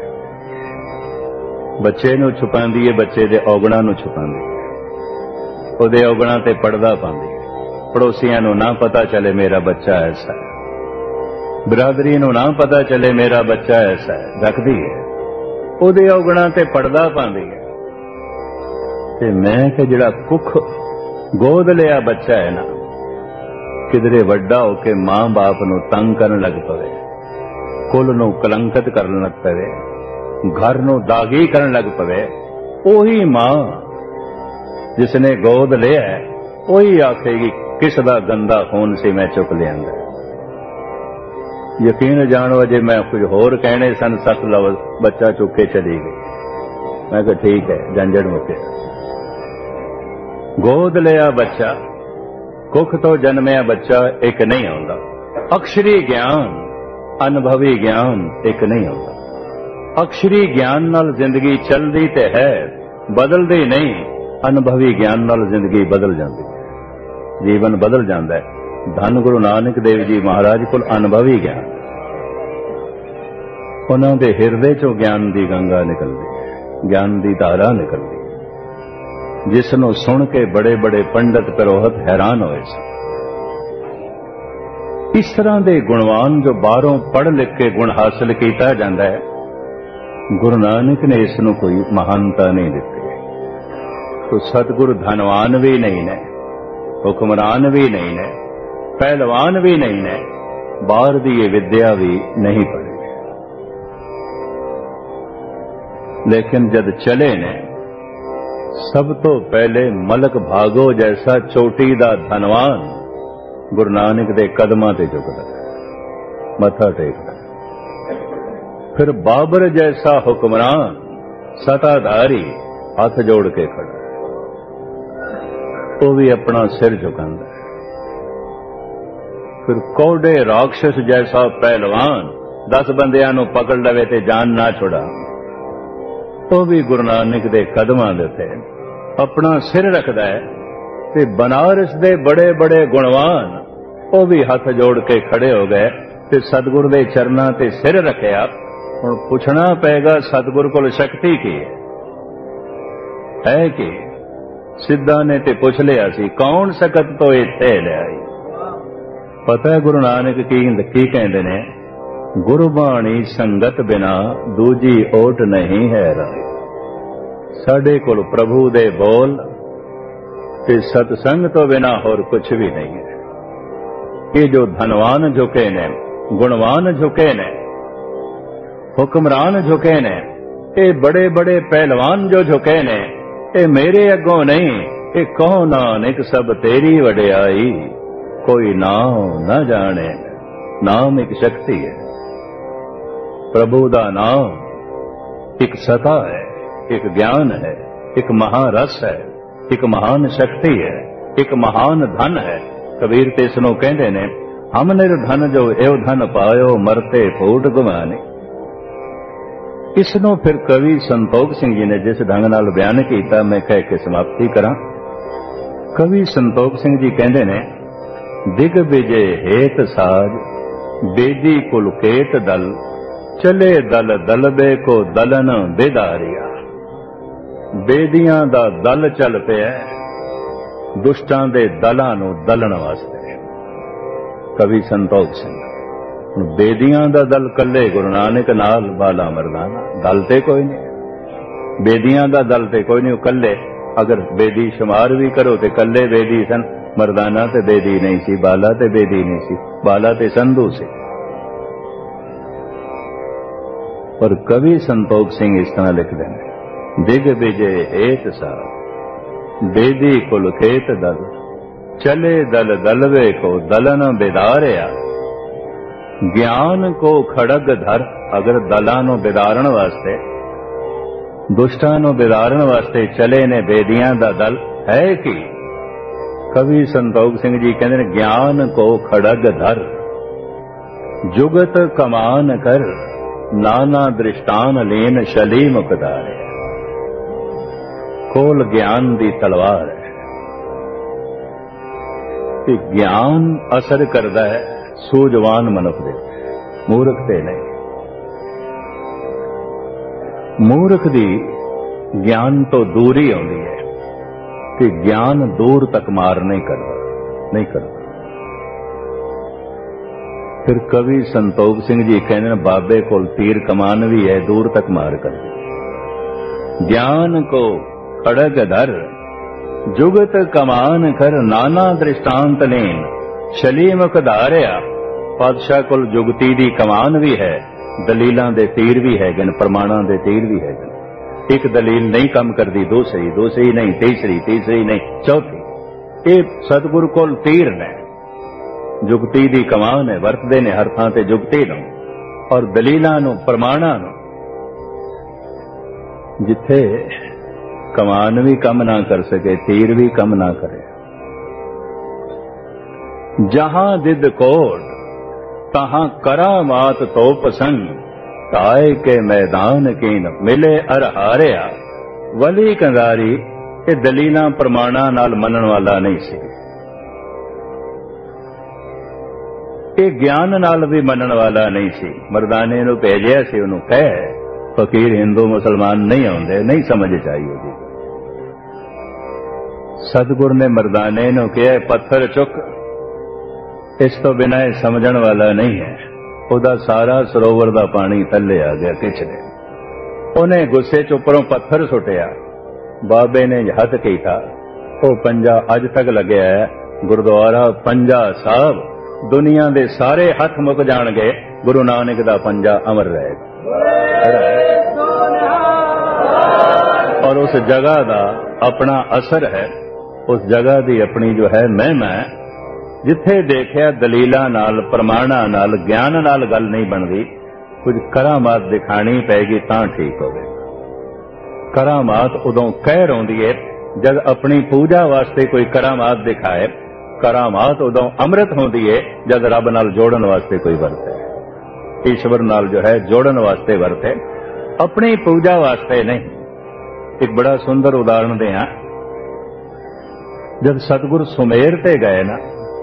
ਬੱਚੇ ਨੂੰ ਛੁਪਾਉਂਦੀ ਹੈ, ਬੱਚੇ ਦੇ ਔਗਣਾਂ ਨੂੰ ਛੁਪਾਉਂਦੀ ਹੈ, ਉਹਦੇ ਔਗਣਾਂ ਤੇ ਪਰਦਾ ਪਾਉਂਦੀ ਹੈ। ਪੜੋਸੀਆਂ ਨੂੰ ਨਾ ਪਤਾ ਚੱਲੇ ਮੇਰਾ ਬੱਚਾ ਐਸਾ ਹੈ, ਬਰਾਦਰੀ ਨੂੰ ਨਾ ਪਤਾ ਚੱਲੇ ਮੇਰਾ ਬੱਚਾ ਐਸਾ ਹੈ, ਰੱਖਦੀ ਹੈ, ਉਹਦੇ ਔਗਣਾਂ ਤੇ ਪਰਦਾ ਪਾਉਂਦੀ ਹੈ। ਤੇ ਮੈਂ ਕਿ ਜਿਹੜਾ ਕੁੱਖ ਗੋਦ ਲਿਆ ਬੱਚਾ ਹੈ ਨਾ, ਕਿਧਰੇ ਵੱਡਾ ਹੋ ਕੇ ਮਾਂ ਬਾਪ ਨੂੰ ਤੰਗ ਕਰਨ ਲੱਗ ਪਵੇ, ਕੁਲ ਨੂੰ ਕਲੰਕਿਤ ਕਰਨ ਲੱਗ ਪਵੇ, ਘਰ ਨੂੰ ਦਾਗੀ ਕਰਨ ਲੱਗ ਪਵੇ, ਉਹੀ ਮਾਂ ਜਿਸ ਨੇ ਗੋਦ ਲਿਆ ਉਹੀ ਆਖੇਗੀ ਕਿਸ ਦਾ ਗੰਦਾ ਖੂਨ ਸੀ ਮੈਂ ਚੁੱਕ ਲਿਆਂਦਾ। ਯਕੀਨ ਜਾਣੋ, ਅਜੇ ਮੈਂ ਕੁਝ ਹੋਰ ਕਹਿਣੇ ਸਨ, 7 ਲਫ਼ਜ਼ ਬੱਚਾ ਚੁੱਕ ਕੇ ਚਲੀ ਗਈ। ਮੈਂ ਕਿਹਾ ਠੀਕ ਹੈ, ਜੰਜੜ ਮੁੱਕਿਆ। ਗੋਦ ਲਿਆ ਬੱਚਾ, ਕੁੱਖ ਤੋਂ ਜਨਮਿਆ ਬੱਚਾ ਇੱਕ ਨਹੀਂ ਆਉਂਦਾ। ਅਕਸ਼ਰੀ ਗਿਆਨ, ਅਨੁਭਵੀ ਗਿਆਨ ਇੱਕ ਨਹੀਂ ਆਉਂਦਾ। ਅਕਸ਼ਰੀ ਗਿਆਨ ਨਾਲ ਜ਼ਿੰਦਗੀ ਚੱਲਦੀ ਤੇ ਹੈ, ਬਦਲਦੀ ਨਹੀਂ। ਅਨੁਭਵੀ ਗਿਆਨ ਨਾਲ ਜ਼ਿੰਦਗੀ ਬਦਲ ਜਾਂਦੀ ਹੈ, ਜੀਵਨ ਬਦਲ ਜਾਂਦਾ ਹੈ। ਧੰਨ ਗੁਰੂ ਨਾਨਕ ਦੇਵ ਜੀ ਮਹਾਰਾਜ ਕੋਲ ਅਨੁਭਵੀ ਗਿਆਨ, ਉਹਨਾਂ ਦੇ ਹਿਰਦੇ ਚੋਂ ਗਿਆਨ ਦੀ ਗੰਗਾ ਨਿਕਲਦੀ ਹੈ, ਗਿਆਨ ਦੀ ਧਾਰਾ ਨਿਕਲਦੀ ਹੈ, ਜਿਸ ਨੂੰ ਸੁਣ ਕੇ ਬੜੇ ਬੜੇ ਪੰਡਤ ਪੁਰੋਹਿਤ ਹੈਰਾਨ ਹੋਏ ਸਨ। ਇਸ ਤਰ੍ਹਾਂ ਦੇ ਗੁਣਵਾਨ ਜੋ ਬਾਹਰੋਂ ਪੜ੍ਹ ਲਿਖ ਕੇ ਗੁਣ ਹਾਸਲ ਕੀਤਾ ਜਾਂਦਾ ਹੈ, ਗੁਰੂ ਨਾਨਕ ਨੇ ਇਸ ਨੂੰ ਕੋਈ ਮਹਾਨਤਾ ਨਹੀਂ ਦਿੱਤੀ। तो सतगुरु धनवान भी नहीं ने, हुक्मरान भी नहीं ने, पहलवान भी नहीं ने, बाहर दी ये विद्या भी नहीं पढ़ी, लेकिन जद चले ने सब तो पहले मलक भागो जैसा चोटी दा धनवान गुरु नानक दे कदमां ते झुकदा, मत्था टेकदा। फिर बाबर जैसा हुक्मरान सताधारी हाथ जोड़ के खड़ा, वो भी अपना सिर झुकांदा। फिर कौड़े राक्षस जैसा पहलवान 10 बंदियां नूं पकड़ लवे ते जान ना छुड़ा, वो भी गुरु नानक दे कदमां दे उत्ते अपना सिर रखदा है। ते बनारस दे बड़े बड़े गुणवान वो भी हाथ जोड़ के खड़े हो गए ते सतगुरु दे चरनां ते सिर रखिया। हुण पुछना पेगा सतगुरु कोल शक्ति की है कि सिद्धा ने ते पुछ लिया सी, कौन सकत तो इत्थे लिआई। पता है गुरु नानक की कहंदे ने, गुरबाणी संगत बिना दूजी ओट नहीं है राय। साडे कोल प्रभु दे बोल ते सतसंग तो बिना होर कुछ भी नहीं है। ये जो धनवान झुके ने, गुणवान झुके ने, हुक्मरान झुके ने, ये बड़े बड़े पहलवान जो झुके ने, ये मेरे अगों नहीं, ये कहो नानक सब तेरी वडियाई। कोई नाम न जाने, नाम एक शक्ति है। प्रभु दा नाम एक सता है, एक ज्ञान है, एक महारस है, एक महान शक्ति है, एक महान धन है। कबीर ते इसनों कहंदे ने, हम निर्धन जो एव धन पायो मरते फूट गुमाने। इसनों फिर कवि संतोख सिंह जी ने जिस ढंग नाल बयान किया, मैं कह के समाप्ति करा। कवि संतोख सिंह जी कहंदे ने, दिग विजय हेत साज बेदी कुलकेत दल, चले दल दलबे को दलन बेदारिया। बेदियां दा दल चल पिया दुष्टां दे दलां नूं दलन वास्ते। कवि संतोख सिंह। बेदियां दा दल कल्ले गुरु नानक नाल बाला मरदाना, दल ते कोई नहीं। बेदियां दा दल ते कोई नहीं, कल्ले अगर बेदी शुमार भी करो ते कल्ले बेदी सन। मरदाना ते बेदी नहीं सी, बाला ते बेदी नहीं सी, बाला ते संधू सी। पर कवि संतोख सिंह इस तरह लिखते हैं, दिग विजय हेत सा बेदी कुल खेत दल, चले दल दलवे को दलन बेदारिया। ज्ञान को खड़ग धर, अगर दलां नूं बेदारण वास्ते, दुष्टां नूं बेदारण वास्ते चले ने बेदियां दा दल है कि। कवि संतोख सिंह जी कहते हैं, ज्ञान को खड़ग धर, जुगत कमान कर, नाना दृष्टान लेन शली मुकदार। कोल ज्ञान दी तलवार है कि ज्ञान असर करता है सूझवान मनुख दे, मूर्ख ते नहीं। मूर्ख दी ज्ञान तो दूर ही आउंदी है कि ज्ञान दूर तक मार नहीं करता। फिर कवि संतोख सिंह जी कहने, बाबे कोल तीर कमान भी है, दूर तक मार कर। ज्ञान को खड़ग धर, जुगत कमान कर, नाना दृष्टांत लेन शली मुकदारिया। पातशाह कोल जुगती दी कमान भी है, दलीलां दे तीर भी है, प्रमाणां दे तीर भी है। एक दलील नहीं काम करती, दूसरी नहीं, तीसरी नहीं, चौथी। ये सतगुरु कोल तीर ने, जुगती दी कमान है, वरतदे ने हर थां ते जुगती नूं और दलीलां नूं, प्रमाणां नूं। जिथे कमान भी कम ना कर सके, तीर भी कम ना करे। जहां दिद कोट तहां करामात तो पसंद, ताए के मैदान कीन मिले अर हारिया। वली कंगारी ये दलीलां प्रमाणां नाल मनण वाला नहीं सी, ये ज्ञान नाल भी मनण वाला नहीं सी। मरदाने नूं भेजिया सी, उहनूं कह फकीर हिंदू मुसलमान नहीं आउंदे, नहीं समझ चाहिए जी। सतगुर ने मरदाने नूं कहा, पत्थर चुक, इस तो बिना यह समझण वाला नहीं है। ਉਹਦਾ सारा सरोवर का पानी थले आ गया, किछ ने। उन्हें गुस्से च उपरों पत्थर सुटिया बाबे ने हथ कीता, वो पंजा अज तक लग्या है। गुरुद्वारा पंजा साहब, दुनिया दे सारे हथ मुक जाणगे, गुरु नानक दा पंजा अमर रहेगा। और उस जगह दा अपना असर है, उस जगह दी अपनी जो है महिमा है। जिथे देखिया दलीलां नाल, प्रमाणां नाल, ज्ञान नाल गल नहीं बनदी, कुछ करामात दिखानी पैगी तां ठीक होवे। करामात उदों कहर आउंदी है जब अपनी पूजा वास्ते कोई करामात दिखाए। करामात उदों अमृत होंदी है जब रब नाल जोड़न वास्ते कोई वरते, ईश्वर नाल जो है जोड़न वास्ते वरते, अपनी पूजा वास्ते नहीं। एक बड़ा सुंदर उदाहरण दें। जब सतगुरु सुमेर ते गए ना,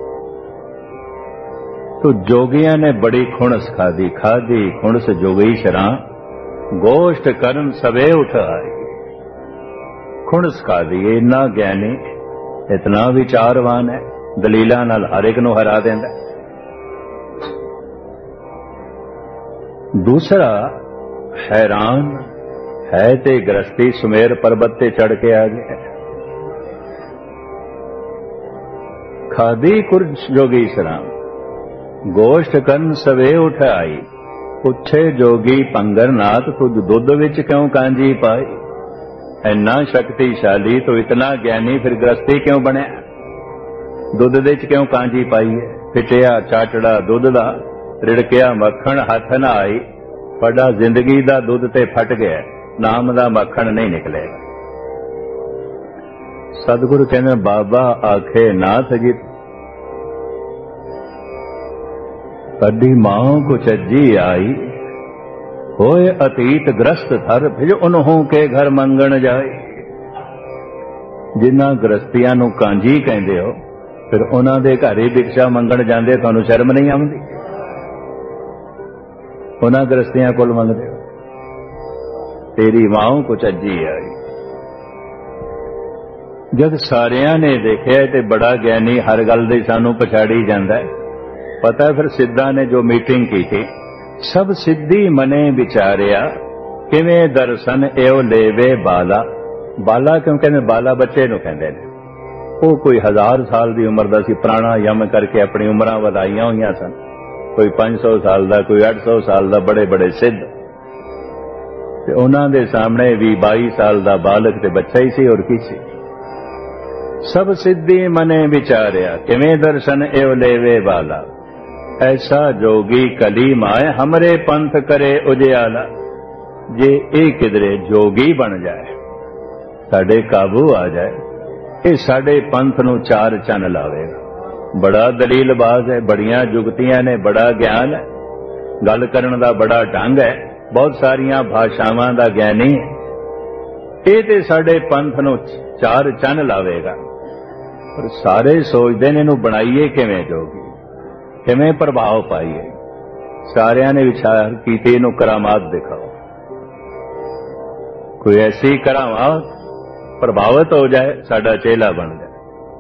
तो जोगियां ने बड़ी खुणस खादी। खादी खुणस जोगी शरा, गोष्ठ करन सवे उठ आई। खुणस खादी। इन्ना ज्ञानी, इतना विचारवान है, दलीलां नाल हर एक नूं हरा देंदा। दूसरा हैरान है ते गृहस्थी सुमेर पर्वत ते चढ़ के आ गया। खादी कुर्ज जोगी शराम, गोष्ठ करन सवे उठ आई। पुछे जोगी पंगरनाथ, तुझ दुध विच क्यों कांजी पाई। इन्ना शक्तिशाली तो इतना ज्ञानी, फिर गृहस्थी क्यों बनया। दुध विच क्यों कांजी पाई है। फिटिया चाटड़ा दुध दा, रिड़किया मक्खण हथ न आई। पड़ा जिंदगी दा दुध ते फट गया, नाम दा मक्खण नहीं निकलेगा। सतगुरु कहने बाबा आखे नाथ जी, कड्डी मां को चज्जी आई। होए अतीत ग्रस्त थर, फिर उन्हों के घर मंगण जाए। जिन्ना गृहस्थियां नूं कांजी कहंदे हो, फिर उन्हां दे घर ही भिक्षा मंगण जांदे, तुहानूं शर्म नहीं आउंदी। उन्हां गृहस्थियां कोल मंगदे हो। तेरी मां को चज्जी आई। जद सारियां ने देखिया ते बड़ा ज्ञानी हर गल दे सानूं पछाड़ी जांदा है। पता है फिर सिद्धा ने जो मीटिंग की थी, सब सिद्धि मने विचारिया, किवें दर्शन एव लेवे बाला। बाला क्यों कहते, बाला बच्चे नूं कहंदे ने। वो कोई 1000 साल की उम्र का सी, प्राणायाम करके अपनी उम्रां वधाईयां होईयां सन। कोई 500 साल का, कोई 800 साल का, बड़े बड़े सिद्ध। ते उन्हां दे सामने भी 22 साल का बालक ते बच्चा ही सी, और की सी। सब सिद्धि मने विचारिया, किवें दर्शन एव लेवे बाला। ऐसा जोगी कली माए, हमरे पंथ करे उजियाला। जे ये किधरे जोगी बन जाए, साडे काबू आ जाए, ये साडे पंथ नूं चार चन लावेगा। बड़ा दलीलबाज है, बड़ियां जुगतियां ने, बड़ा ज्ञान है, गल करन दा बड़ा ढंग है, बहुत सारियां भाषावां दा ज्ञानी है। ये ते साडे पंथ नूं चार चन लावेगा। पर सारे सोचदे ने इहनूं बनाईए किवें जोगी, किवें प्रभाव पाईए। सारियां ने विचार कीते, इहनूं करामात दिखाओ, कोई ऐसी करामात प्रभावित हो जाए, साडा चेला बन जाए।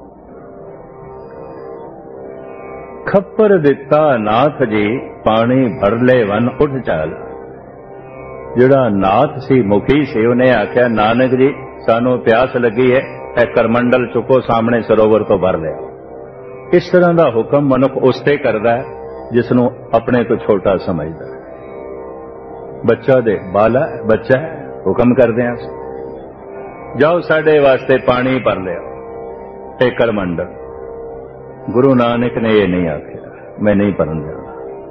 खप्पर दिता नाथ जी, पानी भर ले वन उठ चाल। जिहड़ा नाथ सी, मुखी सी, उन्हें आख्या नानक जी सानू प्यास लगी है, ए करमंडल चुको सामने सरोवर तो भर लिया। इस तरह का हुक्म मनुख उसते करता है जिसनों अपने तो छोटा समझता है। बच्चा दे बाला बच्चा है, हुक्म करते हैं जाओ साडे वास्ते पानी भर लिया, ए करमंडल। गुरु नानक ने यह नहीं आख्या, मैं नहीं भरन जाना।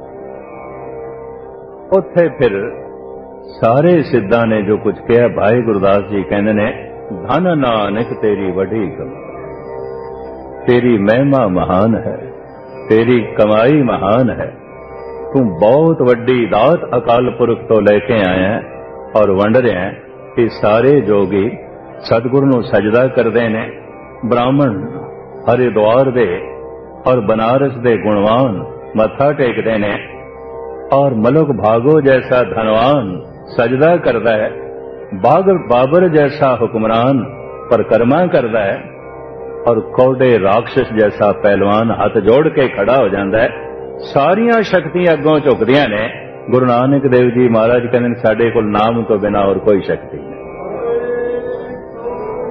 उत्थे फिर सारे सिद्धां ने जो कुछ कहा, भाई गुरदास जी कहने ने, धन नानक तेरी वड्डी कमाई, तेरी महिमा महान है, तेरी कमाई महान है। तू बहुत वड्डी दात अकाल पुरख तो लेके आया है और वंड रहे हैं कि सारे जोगी सतगुरु नूं सजदा करते ने। ब्राह्मण हरिद्वार दे और बनारस दे गुणवान मत्था टेकते ने, और मलुक भागो जैसा धनवान सजदा करता है। बाबर जैसा हुक्मरान परिक्रमा करता है, और कौडे राक्षस जैसा पहलवान हाथ जोड़ के खड़ा हो जाता है। सारियां शक्तियां अगों झुकदियां ने। गुरु नानक देव जी महाराज कहते साडे कोल नाम तो बिना और कोई शक्ति नहीं।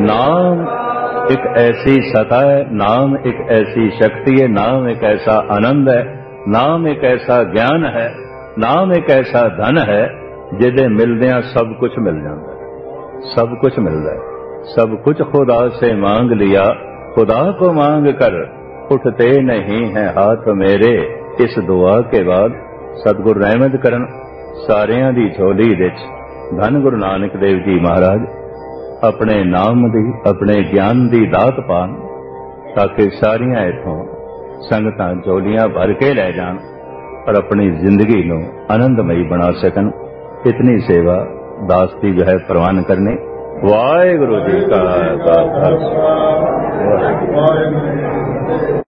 नाम एक ऐसी सता है, नाम एक ऐसी शक्ति है, नाम एक ऐसा आनंद है, नाम एक ऐसा ज्ञान है, नाम एक ऐसा धन है जिहदे मिलदियां सब कुछ मिल जाता है, सब कुछ मिलता है। सब कुछ खुदा से मांग लिया, खुदा को मांग कर उठते नहीं हैं हाथ मेरे। इस दुआ के बाद सतगुर रहमत करन सारियां दी झोली विच धन गुरु नानक देव जी महाराज अपने नाम दी, अपने ज्ञान दी दात पान, ताकि सारियां इथों संगतां झोलियां भर के लै जान और अपनी जिंदगी नूं आनंदमयी बना सकन। इतनी सेवा दास दी जो है प्रवान करने। वाहिगुरू जी का खालसा।